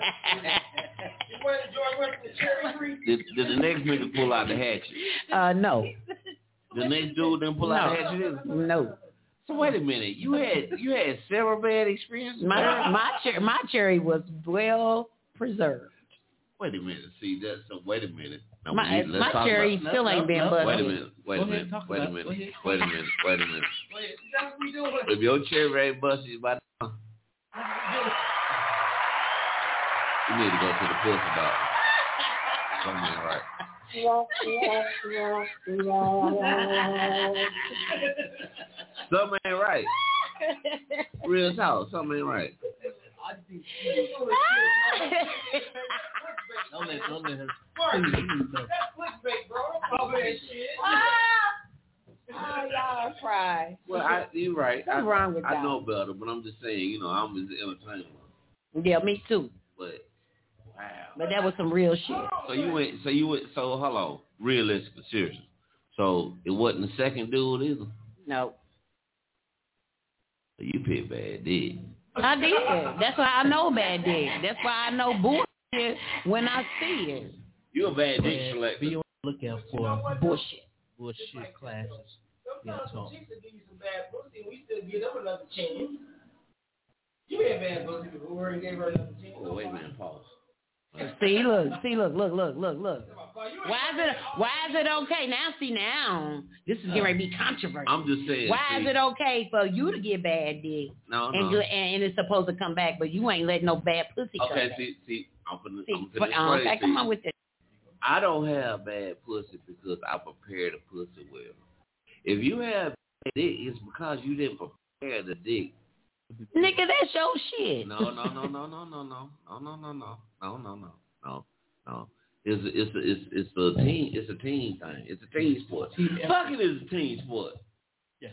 S15: Did the next nigga pull out the hatchet?
S9: No.
S15: The next dude didn't pull out the hatchet?
S9: No.
S15: So wait a minute. You had several bad experiences?
S9: My cherry was well preserved.
S15: Wait a minute. See, wait a minute. Now,
S9: my cherry still ain't been busted.
S15: Wait a minute. If your cherry ain't busted, you about to... You need to go to the pussy doctor. Something ain't right. Something ain't right. Real talk. Something ain't right.
S10: Don't let her.
S7: That's clickbait, bro. Over that shit.
S9: Oh, y'all cry.
S15: Well, you're right.
S9: What's wrong with
S15: I know better, but I'm just saying, I'm as entertainment.
S9: Yeah, me too.
S15: But wow.
S9: But that was some real shit.
S15: So hold on. Realistically, seriously. So it wasn't the second dude either?
S9: No.
S15: You pick bad dick.
S9: I did. That's why I know bad dick. That's why I know bullshit when I see it.
S15: You a bad dick selector.
S10: Be on the lookout for bullshit classes. Yeah, so.
S7: She used to give you some bad pussy, and we still give them another chance. You had bad pussy before and gave her another chance.
S15: Oh, wait a minute, pause.
S9: See, look. Why is it okay? Now, this is getting ready to be controversial.
S15: I'm just saying.
S9: Why is it okay for you to get bad dick?
S15: No.
S9: And it's supposed to come back, but you ain't letting no bad pussy come back.
S15: See, I'm finna
S9: okay, come on with it.
S15: I don't have bad pussy because I prepared the pussy well. If you have bad dick, it's because you didn't prepare the dick.
S9: Nigga, that's your shit.
S15: No. It's a team thing. It's a team sport. Fucking is a team sport.
S10: Yeah.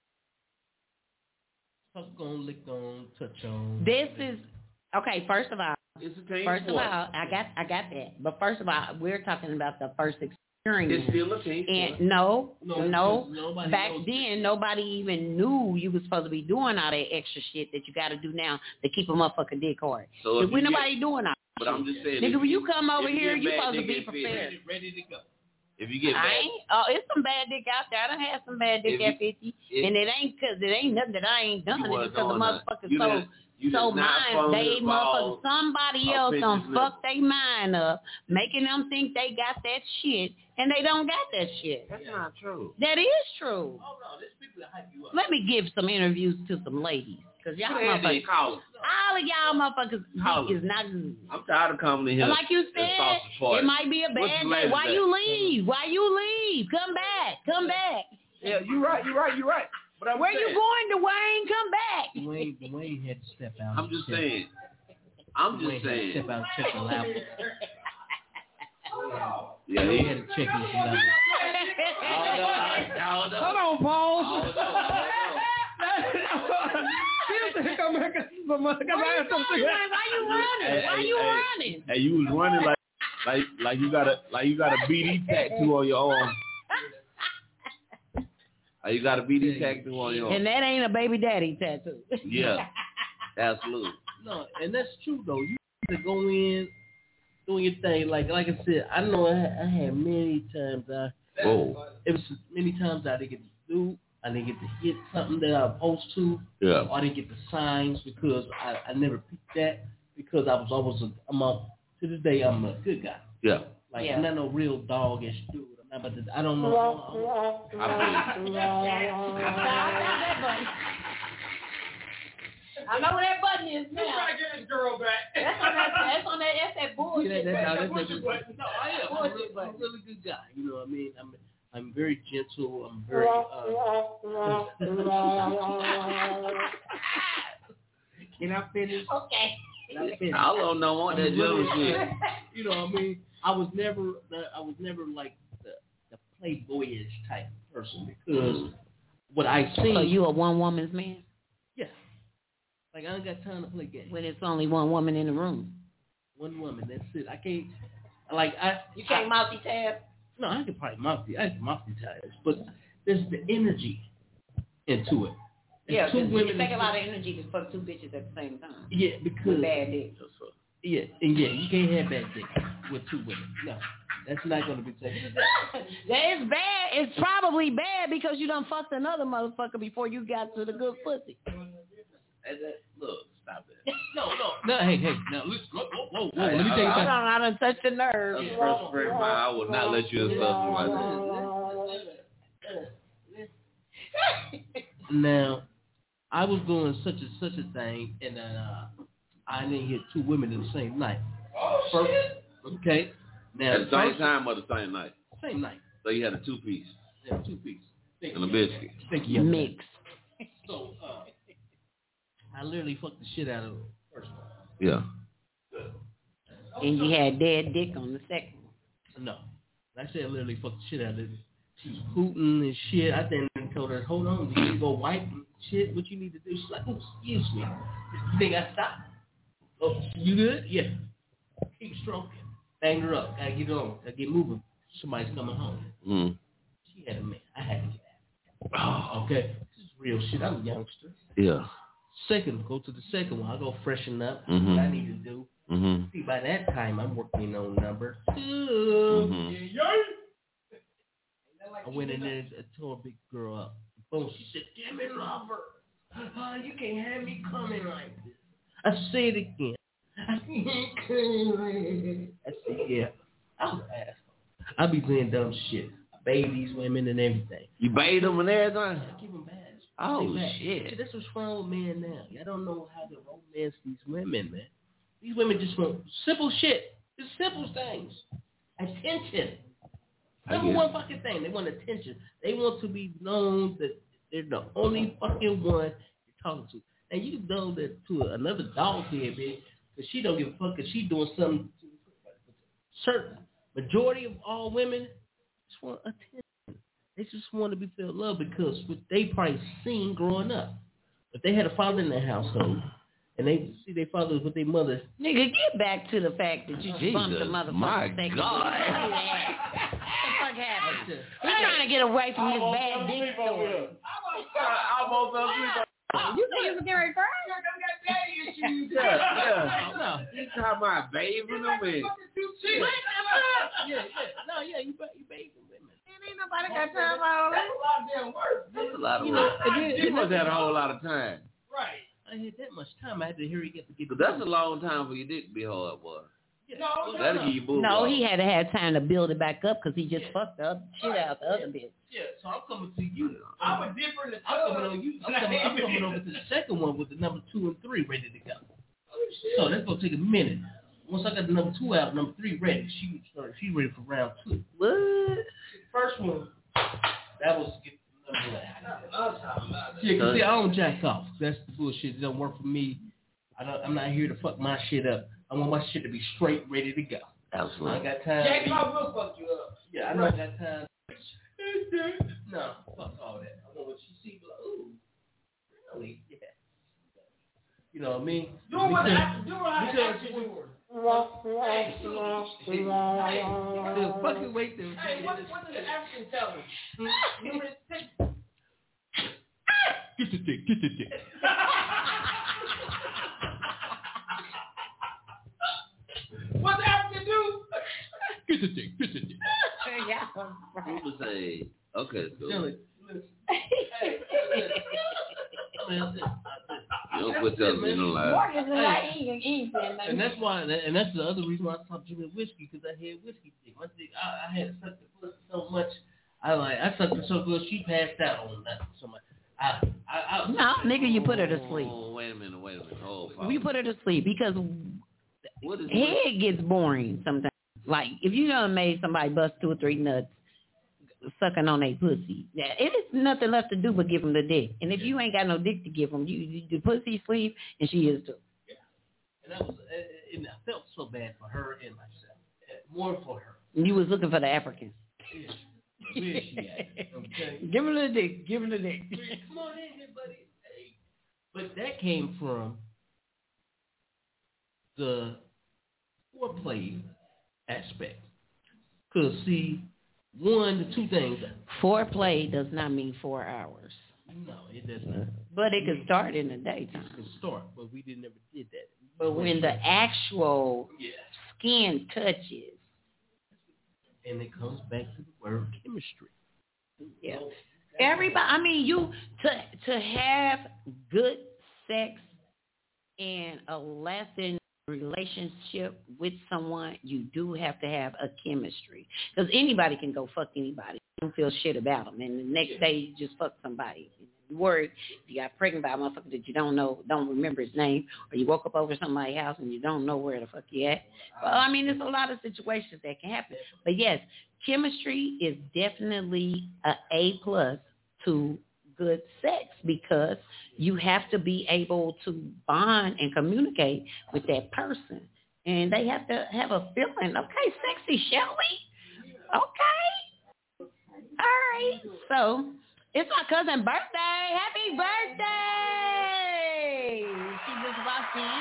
S10: Fuck on, lick on, touch on.
S9: This is okay. First of all,
S15: it's a team
S9: sport.
S15: Of all,
S9: I got that. But first of all, we're talking about the first experience.
S15: It's still a team sport.
S9: And no. Back then, nobody even knew you was supposed to be doing all that extra shit that you got to do now to keep a motherfucking dick hard.
S15: So if
S9: nobody doing all.
S15: But I'm just saying,
S9: nigga, when you come over here, you supposed to be prepared.
S10: Ready to go.
S15: If you get bad,
S9: it's some bad dick out there. I done had some bad dick at 50, and it ain't because it ain't nothing that I ain't done. It's because the motherfuckers so mind, they motherfuckers, somebody else done fuck their mind up, making them think they got that shit, and they don't got that shit.
S15: That's not true.
S9: That is true.
S10: Oh no, there's people that hype you up.
S9: Let me give some interviews to some ladies. Cause y'all motherfuckers, all of y'all motherfuckers is not good.
S15: I'm tired of coming in here.
S9: Like you said, it might be a bad day. Why you leave? Come back.
S15: Yeah, you right. But
S9: where you going, Dwayne? Come back.
S10: Dwayne had to step out.
S15: I'm just saying.
S10: Step out and check the level.
S15: Yeah,
S10: he had to check his level.
S7: Hold on, Paul. Why you running?
S15: Hey, you was running like you got a BD tattoo on your arm. You got a BD tattoo on your arm.
S9: And that ain't a baby daddy tattoo.
S15: Yeah, absolutely.
S10: No, and that's true though. You have to go in doing your thing. Like I said, I know I had many times. It was many times I didn't get to do. I didn't get to hit something that I was supposed to.
S15: Yeah.
S10: Or I didn't get the signs because I never picked that because I was always to this day I'm a good guy.
S15: Yeah.
S10: I'm not no real dog-ish dude. I'm not about to, I don't know.
S2: I know where that button is now.
S7: Try to get this girl back.
S2: That's that bullshit.
S10: That's bullshit button. No, I am. I'm a really good guy. You know what I mean? I'm very gentle. I'm very. Can I finish?
S2: Okay.
S15: I don't know what that jealous shit.
S10: You know what I mean? I was never like the playboyish type person because what I see.
S9: So you a one woman's man?
S10: Yeah. Like I don't got time to play games.
S9: When it's only one woman in the room.
S10: One woman. That's it. I can't.
S2: You can't multitask.
S10: No, I can probably multitask, but there's the energy into it.
S9: Yeah, it take a lot of energy to fuck two bitches at the same time.
S10: Yeah, because
S9: with bad dick.
S10: Yeah, you can't have bad dick with two women. No, that's not going to be safe.
S9: That is bad. It's probably bad because you done fucked another motherfucker before you got to the good pussy.
S15: Look, stop it.
S10: No, hey, now listen. Whoa. Let me tell you something.
S9: I done touched the nerve.
S15: I will not let you insult me like
S10: that. Now, I was doing such a thing, and I didn't hit two women in the same night.
S15: Oh, shit.
S10: Okay. Now,
S15: at the same time or the same night?
S10: Same night.
S15: So you had a two-piece?
S10: Yeah, two-piece.
S15: And a biscuit?
S9: Mix.
S10: So, I literally fucked the shit out of the first one.
S15: Yeah.
S9: And you had dead dick on the second one?
S10: No. I said I literally fucked the shit out of it. She was hooting and shit. I then told her, hold on, you need to go wipe and shit. What you need to do? She's like, oh, excuse me. You think I stopped? Oh, you good? Yeah. Keep stroking. Bang her up. Gotta get on. Gotta get moving. Somebody's coming home.
S15: Mm.
S10: She had a man. I had to get out. Oh. Okay. This is real shit. I'm a youngster.
S15: Yeah.
S10: Go to the second one. I go freshen up. What I need to do. See, by that time, I'm working on number 2. I went in there and tore a big girl up. Boom, she said, damn it, lover. You can't have me coming like this. I say it again. I said, yeah, I was an asshole. I be doing dumb shit. I bathe these women and everything.
S15: You bathe them and everything?
S10: I give them baths.
S15: Oh, shit.
S10: See, that's what's wrong with men now. Y'all don't know how to romance these women, man. These women just want simple shit. Just simple things. Attention. Number one fucking thing. They want attention. They want to be known that they're the only fucking one you're talking to. And you know that to another dog head, bitch, because she don't give a fuck because she doing something. Certain majority of all women just want attention. They just want to be felt love because what they probably seen growing up. If they had a father in their household and they see their father with their mother.
S9: Nigga, get back to the fact that you just bumped the motherfucker.
S15: My
S9: second.
S15: God.
S9: What the fuck happened? He's trying to get away from this bad dick story.
S15: You think you was getting cry? Yeah. You talking about bathing them in.
S10: You bathing women.
S15: Ain't nobody got time for all that. That's a lot of work. You must have a whole lot of time.
S10: Right. I had that much time. I had to hear you get to get.
S15: But that's a long time for your dick to be hard, boy. That'll give you boo.
S9: No, he had to have time to build it back up because he just fucked the other shit out the other bitch.
S10: Yeah, so I'm coming to you. I'm a different. I'm coming on you. I'm coming over to the second one with the number 2 and 3 ready to go. So that's gonna take a minute. Once I got the number 2 out, number 3 ready. She ready for round 2.
S9: What?
S10: First one, that was get the number 1. Yeah, cause see, I don't jack off. That's the bullshit. It don't work for me. I'm not here to fuck my shit up. I want my shit to be straight, ready to go.
S15: Absolutely.
S10: I got time.
S7: Jack off will fuck you up.
S10: Yeah, I know I got time. No, fuck all that. I want what she see, like, ooh, really? Yeah. You know what I mean?
S7: Do what I have to do.
S10: Fucking wait there.
S7: Hey, what does the African tell me?
S11: Get the dick.
S7: What's the African do?
S11: Get the dick.
S15: People say, okay, so. You don't put that in the line.
S10: And that's why, and that's the other reason why I stopped drinking whiskey, because I had whiskey dick. My dick, I had sucked the pussy so much. I sucked her so good she passed out on that so much.
S9: No, nigga, you put her to sleep.
S15: Oh, wait a minute.
S9: You put her to sleep because head gets boring sometimes. Like if you done made somebody bust 2 or 3 nuts sucking on their pussy, it is nothing left to do but give them the dick. And if you ain't got no dick to give them, you the pussy sleep and she is too.
S10: Yeah. And that was, and I felt so bad for her and myself, more for her.
S9: You was looking for the Africans.
S10: Yeah. Where is she at? Okay.
S9: Give him the dick.
S10: Come on in here, buddy. Hey. But that came from the foreplay aspect. Because, see, 1 to 2 things.
S9: Foreplay does not mean 4 hours.
S10: No, it doesn't.
S9: But it could start in the daytime.
S10: It could start, but we never did that.
S9: But when the actual skin touches.
S10: And it comes back to the word chemistry.
S9: Yeah. Everybody, I mean, you to have good sex and a lasting relationship with someone, you do have to have a chemistry. Because anybody can go fuck anybody. You don't feel shit about them. And the next day, you just fuck somebody. You worried if you got pregnant by a motherfucker that you don't remember his name, or you woke up over somebody's house and you don't know where the fuck you at. Well, I mean, there's a lot of situations that can happen. But yes, chemistry is definitely A+ to good sex because you have to be able to bond and communicate with that person. And they have to have a feeling. Okay, sexy, shall we? Okay. All right. So it's my cousin's birthday. Happy birthday! She just walked in.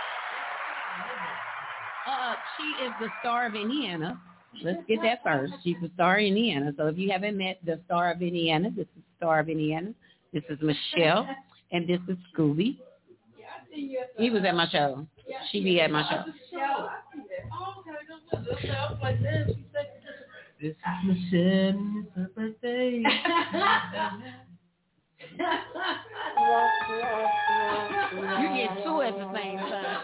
S9: She is the star of Indiana. Let's get that first. She's the star of Indiana. So if you haven't met the star of Indiana, this is the star of Indiana. This is Michelle, and this is Scooby. He was at my show. She be at my show.
S10: This is Michelle, it's her birthday.
S9: You get two at the same time.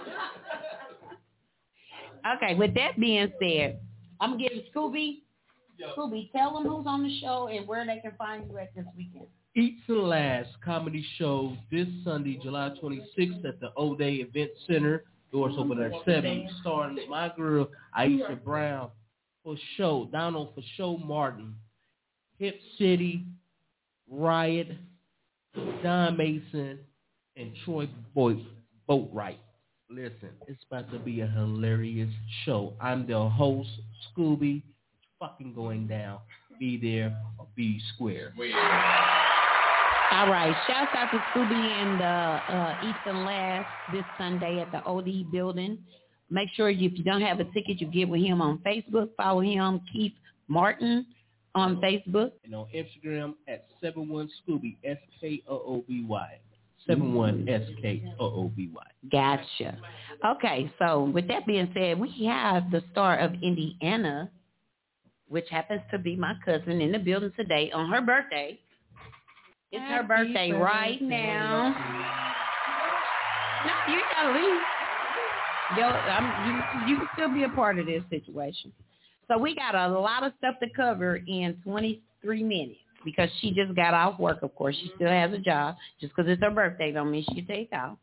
S9: Okay, with that being said, I'm getting Scooby. Scooby, tell them who's on the show and where they can find you at this weekend.
S10: Eats and Laughs comedy show this Sunday, July 26th at the O'Day Event Center. Doors open at 7. Starring my girl, Aisha Brown, for show, down on for show Martin, Hip City, Riot, Don Mason, and Troy Boatwright. Listen, it's about to be a hilarious show. I'm the host, Scooby. It's fucking going down. Be there or be square.
S9: All right. Shouts out to Scooby and Eats and Laughs this Sunday at the OD building. Make sure if you don't have a ticket, you get with him on Facebook. Follow him, Keith Martin, on Facebook.
S10: And on Instagram at 71Scooby, SKOOBY. 71SKOOBY.
S9: Gotcha. Okay, so with that being said, we have the star of Indiana, which happens to be my cousin, in the building today on her birthday. It's her birthday right now. No, you gotta leave. Yo, you can still be a part of this situation. So we got a lot of stuff to cover in 23 minutes because she just got off work, of course. She still has a job. Just because it's her birthday don't mean she can take off.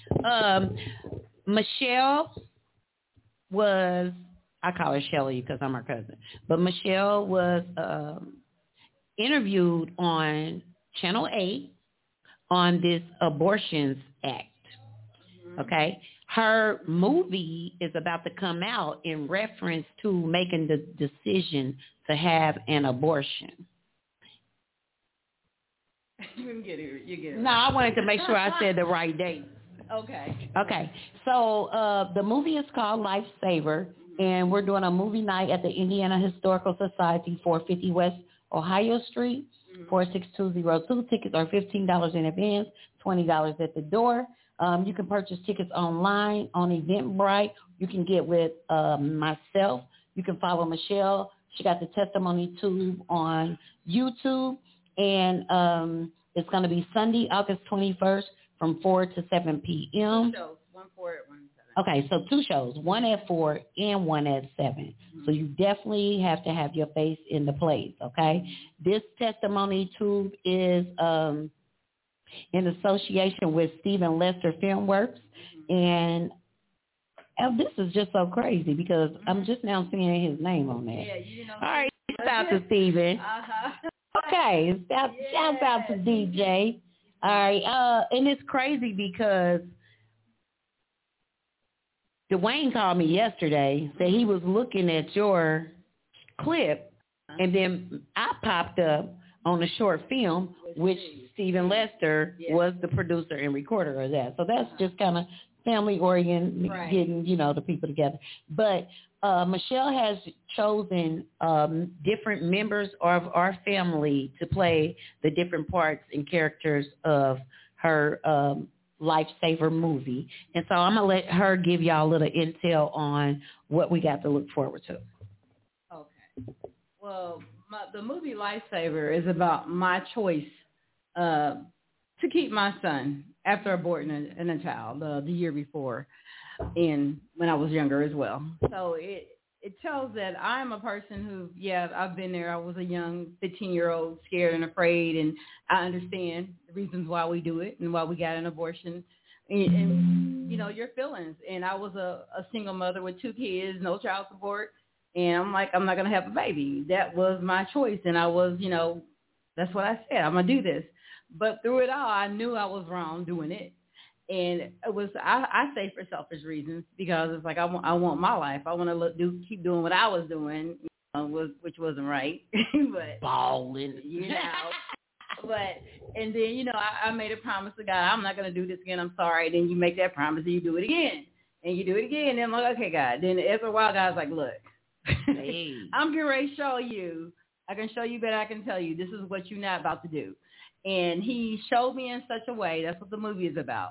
S9: Michelle was, I call her Shelly because I'm her cousin, but Michelle was interviewed on Channel 8 on this Abortions Act. Okay? Her movie is about to come out in reference to making the decision to have an abortion.
S16: You get it.
S9: No, I wanted to make sure I said the right date.
S16: Okay.
S9: Okay. So the movie is called Lifesaver, and we're doing a movie night at the Indiana Historical Society, 450 West Ohio Street, 46202. Tickets are $15 in advance, $20 at the door. You can purchase tickets online on Eventbrite. You can get with myself. You can follow Michelle. She got the testimony tube on YouTube. And it's going to be Sunday, August 21st from 4 to 7 p.m.
S16: 2 shows, 1 4 at 1 7.
S9: Okay, so 2 shows, 1 at 4 and 1 at 7. Mm-hmm. So you definitely have to have your face in the place, okay? Mm-hmm. This testimony tube is in association with Stephen Lester Filmworks. And this is just so crazy because I'm just now seeing his name on there.
S16: Yeah, you know.
S9: All right, shout out to Stephen. Okay, shout out to DJ. All right, and it's crazy because Dwayne called me yesterday, said he was looking at your clip, and then I popped up on the short film, which Stephen Lester was the producer and recorder of that. So that's just kind of family-oriented, getting, the people together. But Michelle has chosen different members of our family to play the different parts and characters of her Lifesaver movie. And so I'm going to let her give y'all a little intel on what we got to look forward to.
S16: Okay. Well, the movie Lifesaver is about my choice to keep my son after aborting a child the year before, and when I was younger as well. So it tells that I'm a person who, I've been there. I was a young 15-year-old, scared and afraid, and I understand the reasons why we do it and why we got an abortion and your feelings. And I was a single mother with 2 kids, no child support, and I'm like, I'm not going to have a baby. That was my choice, and I was, that's what I said. I'm going to do this. But through it all, I knew I was wrong doing it. And it was, I say for selfish reasons, because it's like I want my life. I want to keep doing what I was doing, which wasn't right. But
S9: balling,
S16: But and then I made a promise to God, I'm not going to do this again. I'm sorry. Then you make that promise and you do it again, and you do it again. And I'm like, okay, God. Then after a while, God's like, look, hey. I'm getting ready to show you. I can show you better. I can tell you this is what you're not about to do. And he showed me in such a way. That's what the movie is about.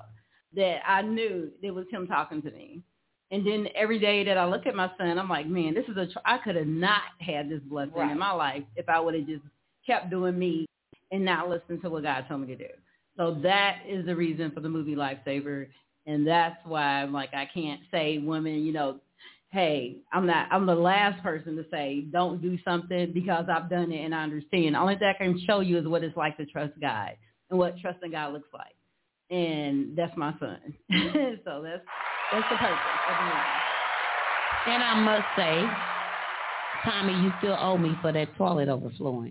S16: that I knew it was him talking to me. And then every day that I look at my son, I'm like, man, this is I could have not had this blessing in my life if I would have just kept doing me and not listened to what God told me to do. So that is the reason for the movie Lifesaver. And that's why I'm like, I can't say women, you know, hey, I'm the last person to say don't do something because I've done it and I understand. The only thing I can show you is what it's like to trust God and what trusting God looks like. And that's my son. So that's the purpose of the movie.
S9: And I must say, Tommy, you still owe me for that toilet overflowing.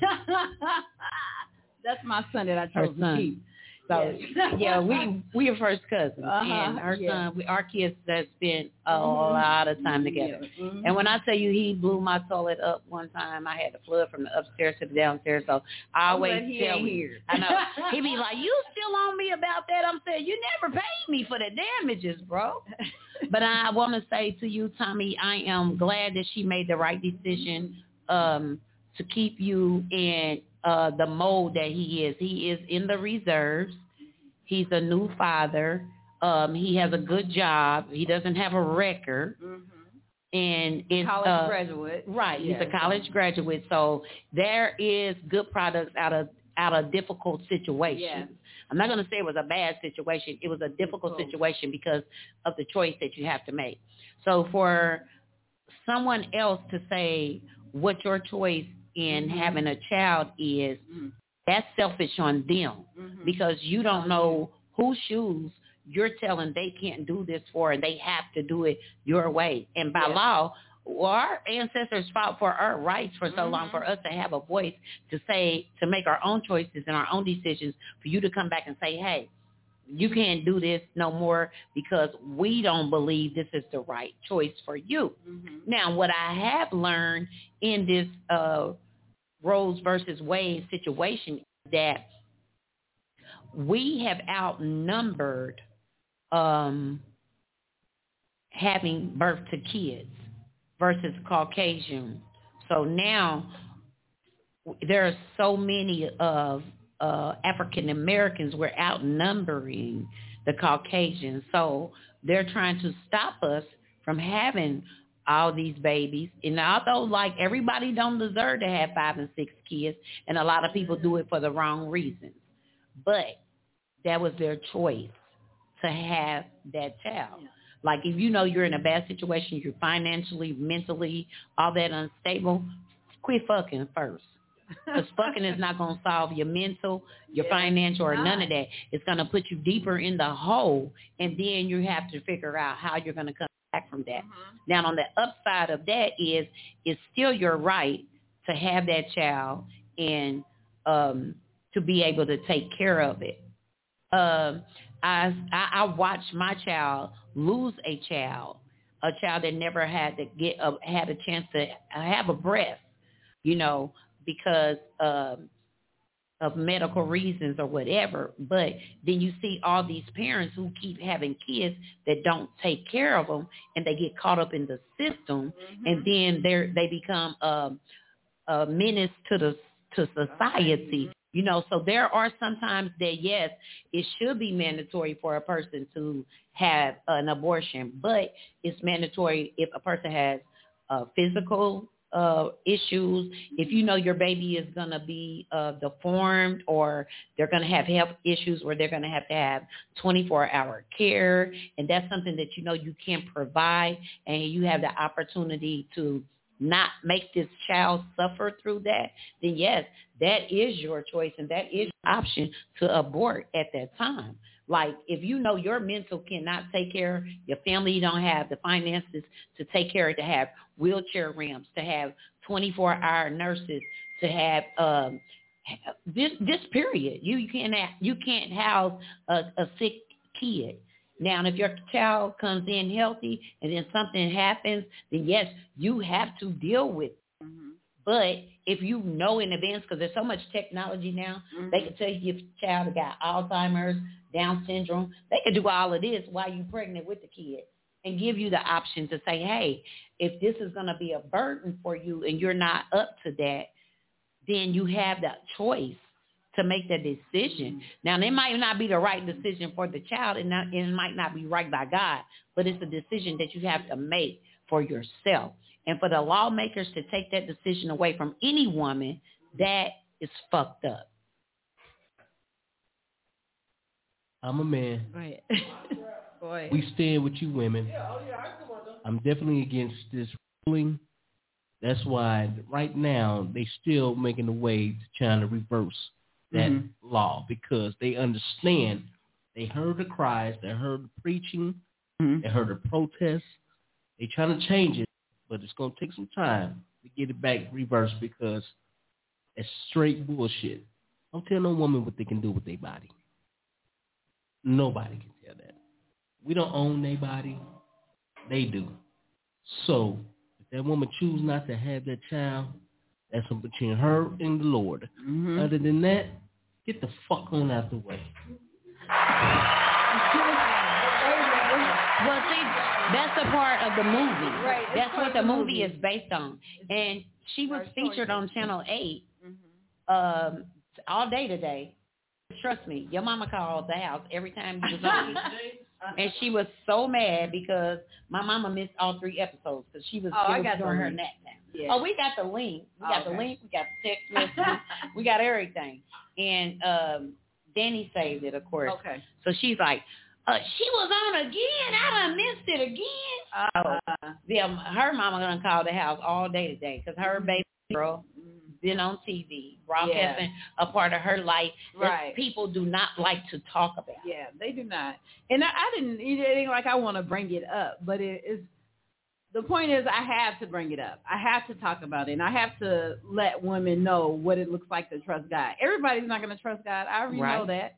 S16: That's my son that I chose to keep.
S9: So, yeah, we are first cousins. And our son, our kids that spent a lot of time together. Mm-hmm. And when I tell you he blew my toilet up one time, I had to flood from the upstairs to the downstairs. So I always tell him. I know. He be like, you still on me about that? I'm saying, you never paid me for the damages, bro. But I want to say to you, Tommy, I am glad that she made the right decision to keep you in the mold that he is. He is in the reserves. He's a new father. He has a good job. He doesn't have a record. Mm-hmm. And it's
S16: college graduate.
S9: Right. He's a college graduate. So there is good products out of difficult situations. Yeah. I'm not going to say it was a bad situation. It was a difficult situation because of the choice that you have to make. So for someone else to say what your choice in having a child is, that's selfish on them because you don't know whose shoes you're telling they can't do this for and they have to do it your way. And by law, our ancestors fought for our rights for so long for us to have a voice to say, to make our own choices and our own decisions, for you to come back and say, hey, you can't do this no more because we don't believe this is the right choice for you. Mm-hmm. Now, what I have learned in this Rose versus Wade situation is that we have outnumbered having birth to kids versus Caucasian. So now there are so many of African Americans, we're outnumbering the Caucasians. So they're trying to stop us from having all these babies. And although like everybody don't deserve to have 5 and 6 kids, and a lot of people do it for the wrong reasons, but that was their choice to have that child. Yeah. Like if you know you're in a bad situation, you're financially, mentally, all that unstable, quit fucking first. Because fucking is not going to solve your mental, your financial, or none of that. It's going to put you deeper in the hole, and then you have to figure out how you're going to come back from that. Mm-hmm. Now, on the upside of that is it's still your right to have that child and to be able to take care of it. I watched my child lose a child that never had to had a chance to have a breath, you know, because of medical reasons or whatever. But then you see all these parents who keep having kids that don't take care of them, and they get caught up in the system, and then they become a menace to society. You know, so there are sometimes that, yes, it should be mandatory for a person to have an abortion, but it's mandatory if a person has physical issues, if you know your baby is going to be deformed, or they're going to have health issues where they're going to have 24-hour care, and that's something that you know you can't provide, and you have the opportunity to not make this child suffer through that, then yes, that is your choice, and that is your option to abort at that time. Like if you know your mental cannot take care, your family don't have the finances to take care of, to have wheelchair ramps, to have 24-hour nurses, to have this period. You can't house a sick kid. Now, if your child comes in healthy and then something happens, then yes, you have to deal with it. Mm-hmm. But if you know in advance, because there's so much technology now, they can tell you if your child got Alzheimer's, Down syndrome, they can do all of this while you're pregnant with the kid and give you the option to say, hey, if this is going to be a burden for you and you're not up to that, then you have that choice to make that decision. Now, it might not be the right decision for the child, and it might not be right by God, but it's a decision that you have to make for yourself. And for the lawmakers to take that decision away from any woman, that is fucked up.
S10: I'm a man.
S16: Right. Boy.
S10: We stand with you women. I'm definitely against this ruling. That's why right now they still making a way to trying to reverse that law, because they understand. They heard the cries, they heard the preaching, they heard the protests. They trying to change it, but it's going to take some time to get it back reversed, because it's straight bullshit. Don't tell no woman what they can do with their body. Nobody can tell that. We don't own their body. They do. So if that woman choose not to have that child, that's between her and the Lord. Other than that, get the fuck on out the way.
S9: Well, see, that's a part of the movie.
S16: Right.
S9: That's what the movie is based on. And she was featured on Channel 8 all day today. Trust me, your mama called the house every time you was on. And she was so mad because my mama missed all 3 episodes because she was doing her nap now. Yeah. Oh, we got the link. We got the link. We got the text message. We got everything. And Danny saved it, of course. Okay. So she's like, she was on again. I done missed it again. Yeah, her mama gonna call the house all day today because her baby girl been on TV broadcasting a part of her life that people do not like to talk about.
S16: Yeah, they do not. And I didn't. It ain't like I want to bring it up, but it is. The point is, I have to bring it up. I have to talk about it, and I have to let women know what it looks like to trust God. Everybody's not going to trust God. I already know that.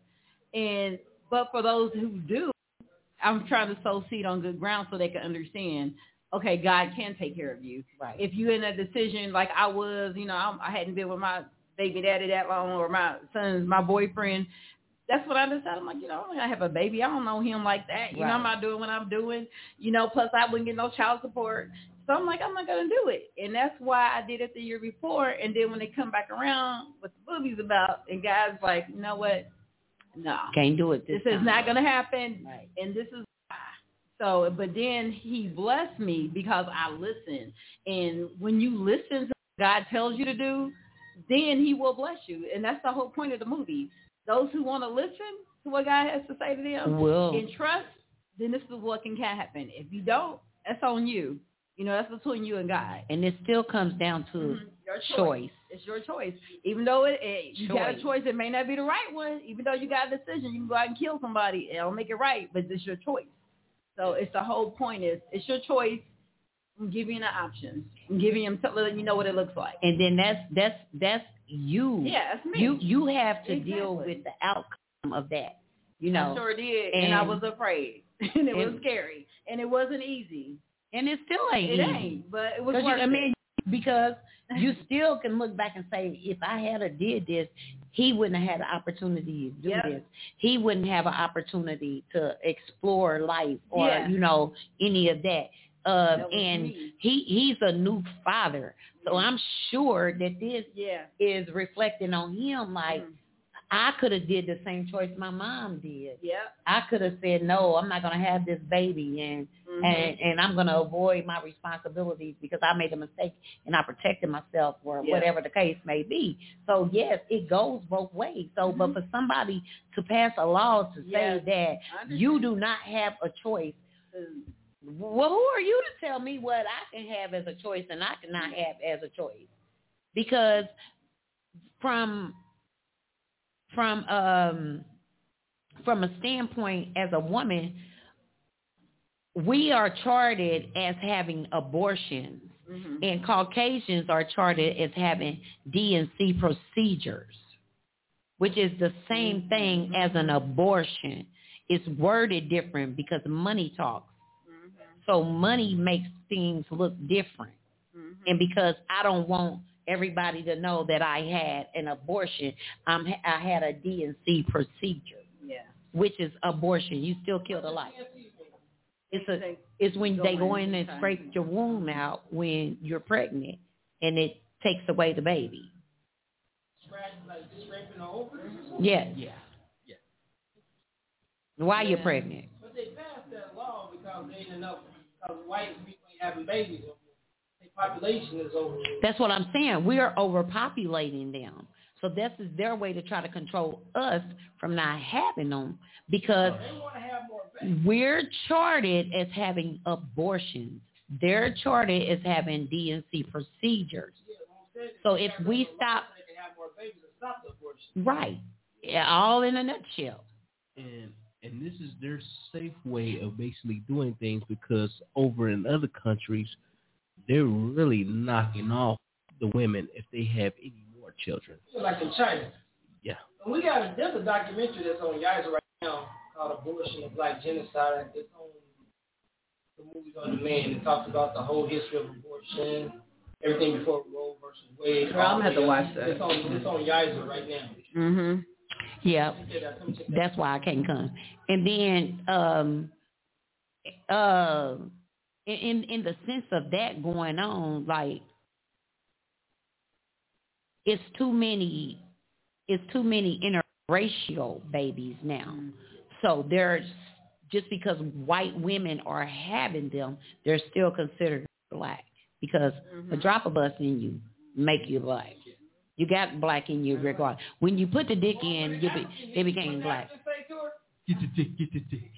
S16: But for those who do, I'm trying to sow seed on good ground so they can understand, okay, God can take care of you. Right. If you're in a decision like I was, I hadn't been with my baby daddy that long, or my boyfriend, that's what I decided. I'm like, I have a baby. I don't know him like that. I'm not doing what I'm doing. Plus I wouldn't get no child support. So I'm like, I'm not going to do it. And that's why I did it the year before. And then when they come back around, what the movie's about, and guys like, you know what? No.
S9: Can't do it this time.
S16: Is not going to happen. Right. And this is why. So, but then he blessed me because I listened. And when you listen to what God tells you to do, then he will bless you. And that's the whole point of the movie. Those who want to listen to what God has to say to them and trust, then this is what can happen. If you don't, that's on you. That's between you and God.
S9: And it still comes down to
S16: your choice. It's your choice. Even though you got a choice, it may not be the right one. Even though you got a decision, you can go out and kill somebody. It'll make it right, but it's your choice. So it's the whole point is it's your choice. I'm giving you the options. I'm giving you, letting you know what it looks like.
S9: And then that's you.
S16: Yeah, that's me.
S9: You have to deal with the outcome of that.
S16: I sure did, and I was afraid, and it was scary, and it wasn't easy.
S9: And it still ain't easy.
S16: It ain't, but it was worth it.
S9: Because you still can look back and say, if I had did this, he wouldn't have had the opportunity to do this. He wouldn't have an opportunity to explore life or, any of that. And he's a new father. So I'm sure that this is reflecting on him like, I could have did the same choice my mom did.
S16: Yeah.
S9: I could have said, no, I'm not going to have this baby and I'm going to avoid my responsibilities because I made a mistake and I protected myself or whatever the case may be. So, yes, it goes both ways. So, but for somebody to pass a law to say that you do not have a choice, well, who are you to tell me what I can have as a choice and I cannot have as a choice? Because from a standpoint as a woman, we are charted as having abortions, and Caucasians are charted as having D&C procedures, which is the same thing as an abortion. It's worded different because money talks. So money makes things look different. And because I don't want everybody to know that I had an abortion, I had a D&C procedure, which is abortion. You still killed a life. It's when they go in and scrape your womb out when you're pregnant, and it takes away the baby.
S7: scraping the ovaries?
S9: Yes.
S10: Yeah.
S9: Why you're pregnant?
S7: But they passed that law because there ain't enough, because white people ain't having babies. Their population is over.
S9: That's what I'm saying. We're overpopulating them. So this is their way to try to control us from not having them, because
S7: They want to have more babies.
S9: we're charted as having abortions. They're charted as having DNC procedures. So if we stop,
S7: They can have more babies and stop the abortion.
S9: right, yeah, all in a nutshell.
S10: And this is their safe way of basically doing things, because over in other countries, they're really knocking off the women if they have any more children.
S7: Like in China.
S10: Yeah.
S7: And there's a documentary that's on Yizer right now called Abortion, a Black Genocide. It's on the Movies on Demand. It talks about the whole history of abortion, everything before Roe versus Wade.
S16: Well, I'm going to have to watch that.
S7: It's on Yizer right now.
S9: Mm-hmm. Yeah, that's why I can't come. And then in the sense of that going on, like it's too many interracial babies now. So there's, just because white women are having them, they're still considered black, because a drop of us in you make you black. You got black in you regardless. When you put the dick in, they became black.
S10: Get the dick.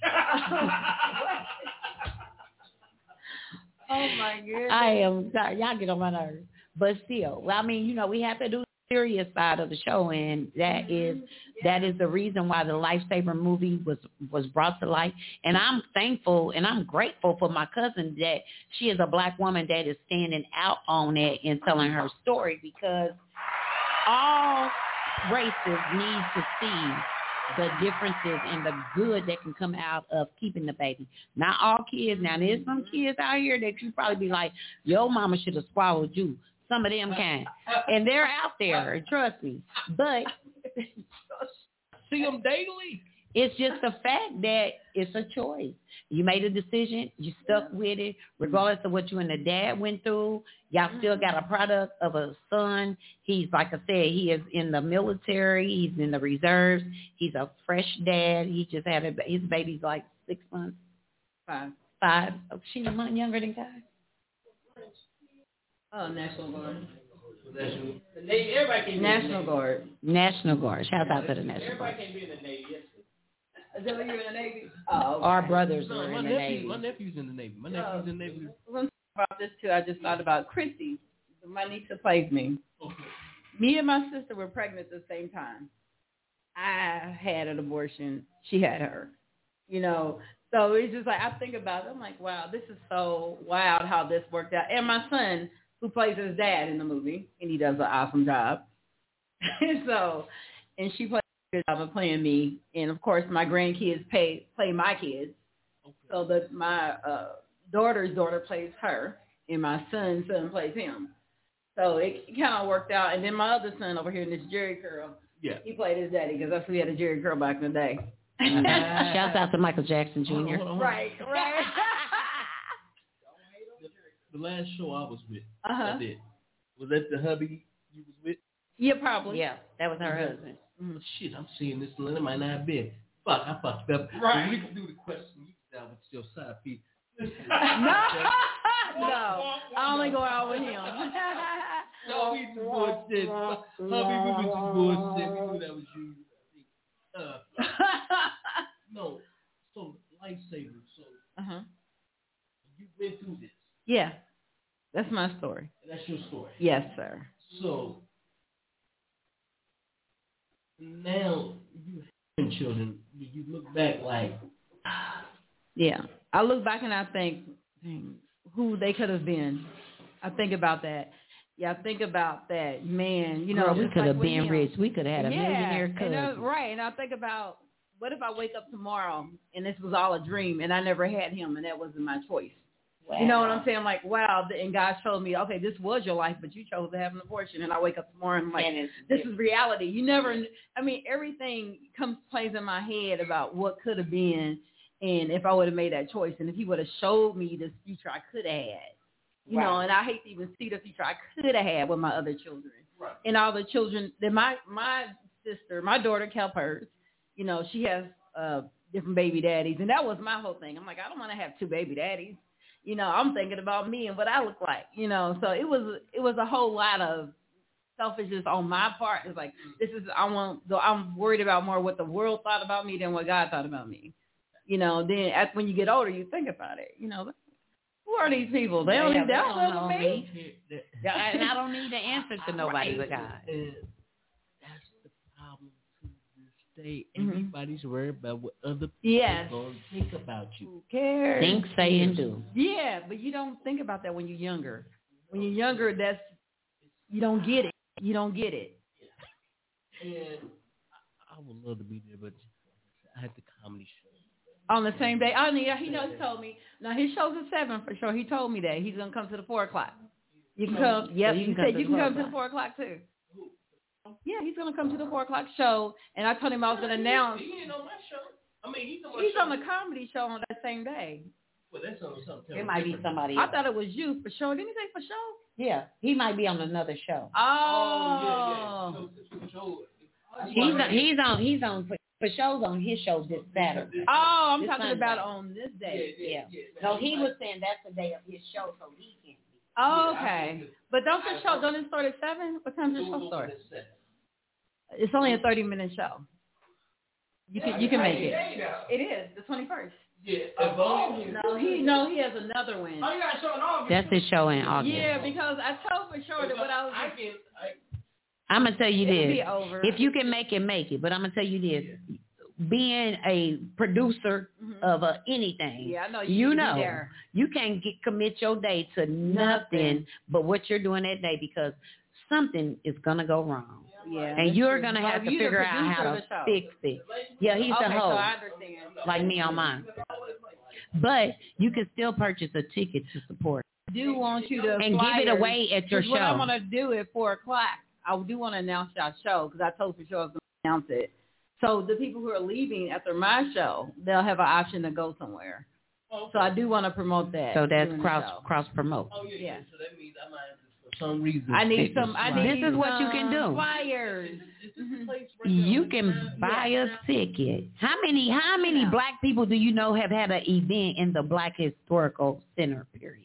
S16: Oh my goodness.
S9: I am sorry. Y'all get on my nerves. But still, I mean, we have to do the serious side of the show, and that is the reason why the Lifesaver movie was brought to light. And I'm thankful and I'm grateful for my cousin that she is a black woman that is standing out on it and telling her story, because all races need to see the differences and the good that can come out of keeping the baby. Not all kids. Now, there's some kids out here that you probably be like, your mama should have swallowed you. Some of them can. And they're out there, trust me. But
S10: see them daily.
S9: It's just the fact that it's a choice. You made a decision. You stuck with it. Regardless of what you and the dad went through, y'all still got a product of a son. He's, like I said, he is in the military. He's in the reserves. He's a fresh dad. He just had his baby's like 6 months.
S16: 5.
S9: Oh, she's a month younger than Kai.
S16: Oh, National Guard.
S7: The Navy, everybody can be
S16: National Guard.
S9: National Guard. Shout out to the National Guard.
S7: Everybody can be in the Navy. Yes.
S16: Is that what you're in the Navy? Oh, okay.
S9: Our brothers were in the Navy.
S10: My nephew's in the Navy. My nephew's in the Navy.
S16: We're going to talk about this too. I just thought about Chrissy, my niece that plays me.
S10: Okay.
S16: Me and my sister were pregnant at the same time. I had an abortion. She had her. So it's just like, I think about it. I'm like, wow, this is so wild how this worked out. And my son, who plays his dad in the movie, and he does an awesome job. And she plays a good job of playing me. And, of course, my grandkids play my kids. Okay. So that my daughter's daughter plays her, and my son's son plays him. So it kind of worked out. And then my other son over here, this Jerry Curl, he played his daddy, because that's who had a Jerry Curl back in the day.
S9: Shouts out to Michael Jackson Jr.
S16: Right.
S10: The last show I was with, I did. Was that the hubby you was with?
S16: Yeah, probably.
S9: Yeah, that was her husband.
S10: Mm-hmm. Shit, I'm seeing this one. It might not have been. Fuck, I fucked up.
S7: Right.
S10: We can do the question. You can down with your side piece.
S16: No, I only go out with him.
S10: No, we just bullshit. Hubby, we was just bullshit. We knew that was you. No, so Lifesaver. So you've been through this.
S16: Yeah, that's my story.
S10: That's your story.
S16: Yes, sir.
S10: So now you have children. You look back like,
S16: yeah. I look back and I think, who they could have been. I think about that. Yeah, I think about that, man.
S9: Girl, we could have been rich. We could have had a millionaire cousin.
S16: Right, and I think about, what if I wake up tomorrow and this was all a dream and I never had him and that wasn't my choice? Wow. You know what I'm saying? Like, wow, and God showed me, okay, this was your life, but you chose to have an abortion. And I wake up tomorrow and I'm like, this is reality. You never, everything plays in my head about what could have been, and if I would have made that choice, and if he would have showed me this future I could have had. You know, and I hate to even see the future I could have had with my other children. and all the children that my sister, my daughter kept hers. You know, she has different baby daddies, and that was my whole thing. I'm like, I don't want to have 2 baby daddies. You know, I'm thinking about me and what I look like. You know, so it was a whole lot of selfishness on my part. It's like, I'm worried about more what the world thought about me than what God thought about me. You know, then when you get older, you think about it. You know, who are these people? They don't know me.
S9: And I don't need to answer to nobody but God.
S10: That's the problem to this day. Everybody's worried about what other people going to think about you.
S16: Who cares?
S9: Think, say, and do.
S16: Yeah, but you don't think about that when you're younger. When you're younger, you don't get it. You don't get it.
S10: And I would love to be there, but I had the comedy show.
S16: On the same day? Oh, yeah, he told me. Now, his show's at 7 for sure. He told me that. He's going to come to the 4 o'clock. You can come. Yep, so you can come to the 4 o'clock, too. Yeah, he's going to come to the 4 o'clock show. And I told him I was going to announce.
S10: He ain't on my show. I mean, he's
S16: on the comedy show on that same day.
S10: Well, that's on something.
S9: It might be somebody
S16: I
S9: else.
S16: thought it was you for sure. Didn't he say for sure?
S9: Yeah, he might be on another show.
S16: Oh.
S10: Yeah.
S9: He's on for shows on his show this Saturday.
S16: Oh, I'm
S9: this
S16: talking
S9: Sunday.
S16: about on this day.
S9: Yeah. No, he was saying that's the day of his show, so he can't be.
S16: Oh, okay. But don't it start at 7? What time does the show start? It's only a 30-minute show. You can make it. It is the 21st.
S10: Yeah.
S16: No, he has another one.
S7: Oh, you got a show in August.
S9: That's his show in August.
S16: Yeah, because I told for sure that what I was.
S9: I'm gonna tell you
S16: It'll
S9: this:
S16: be over.
S9: if you can make it. But I'm gonna tell you this: being a producer of anything,
S16: I know
S9: you can't commit your day to nothing but what you're doing that day because something is gonna go wrong.
S16: Yeah,
S9: and you're gonna have to figure out how to fix it. Yeah, he's the host,
S16: so I understand.
S9: like me on mine. But you can still purchase a ticket to support.
S16: I do want you to
S9: and give it away at your show.
S16: What I'm gonna do at 4 o'clock, I do want to announce our show because I told for sure I was gonna announce it. So the people who are leaving after my show, they'll have an option to go somewhere. Okay. So I do want to promote that.
S9: So that's cross promote.
S10: Oh yeah. So that means I might have to, for some reason.
S9: This is what you can do.
S16: Flyers.
S9: You can buy a ticket. How many black people do you know have had an event in the Black Historical Center? Period.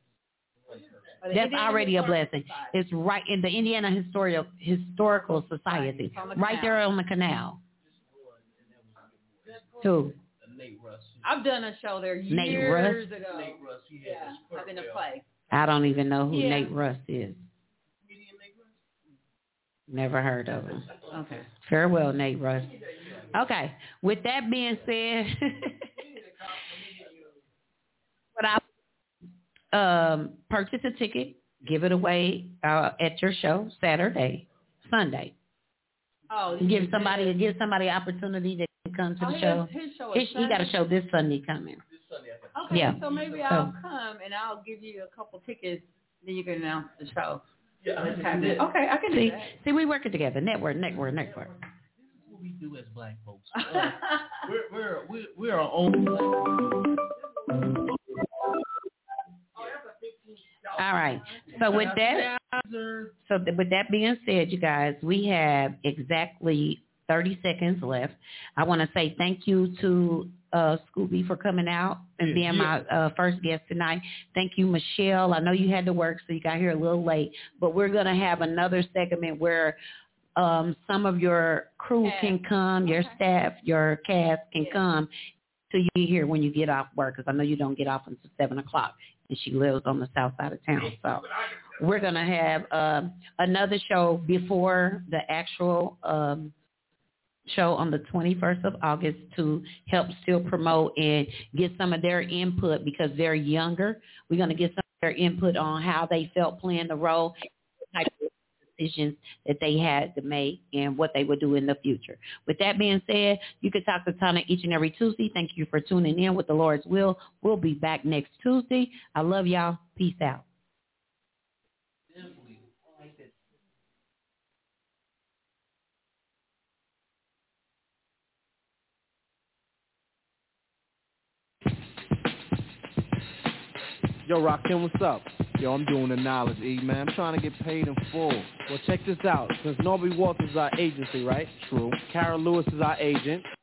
S9: That's already a blessing. It's right in the Indiana Historical Society, right there on the canal. Who?
S10: Nate Russ.
S16: I've done a show there years ago.
S10: Nate Russ.
S16: I've been a play.
S9: I don't even know who Nate Russ is. Never heard of him.
S16: Okay.
S9: Farewell, Nate Russ. Okay. With that being said, purchase a ticket, give it away at your show Saturday, Sunday.
S16: Oh,
S9: give somebody an opportunity to come to the show. He got a show this Sunday coming.
S16: Okay,
S9: yeah.
S16: So maybe I'll come and I'll give you a couple tickets. Then you can announce the show.
S10: Yeah,
S16: okay, I can do that.
S9: See, we working together. Network.
S10: This is what we do as black folks. We're our own.
S9: All right. So with that being said, you guys, we have exactly 30 seconds left. I want to say thank you to Scooby for coming out and being my first guest tonight. Thank you, Michelle. I know you had to work, so you got here a little late, but we're going to have another segment where some of your crew can come, your staff, your cast can come to you here when you get off work, because I know you don't get off until 7 o'clock, and she lives on the south side of town. So we're going to have another show before the actual show on the 21st of August to help still promote and get some of their input because they're younger. We're going to get some of their input on how they felt playing the role, type of decisions that they had to make, and what they would do in the future. With that being said, you can talk to Tana each and every Tuesday. Thank you for tuning in with the Lord's will. We'll be back next Tuesday. I love y'all. Peace out.
S12: Yo, Rakim, what's up?
S17: Yo, I'm doing the knowledge, E, man. I'm trying to get paid in full.
S18: Well, check this out. Since Norby Walters is our agency, right?
S17: True.
S18: Kara Lewis is our agent.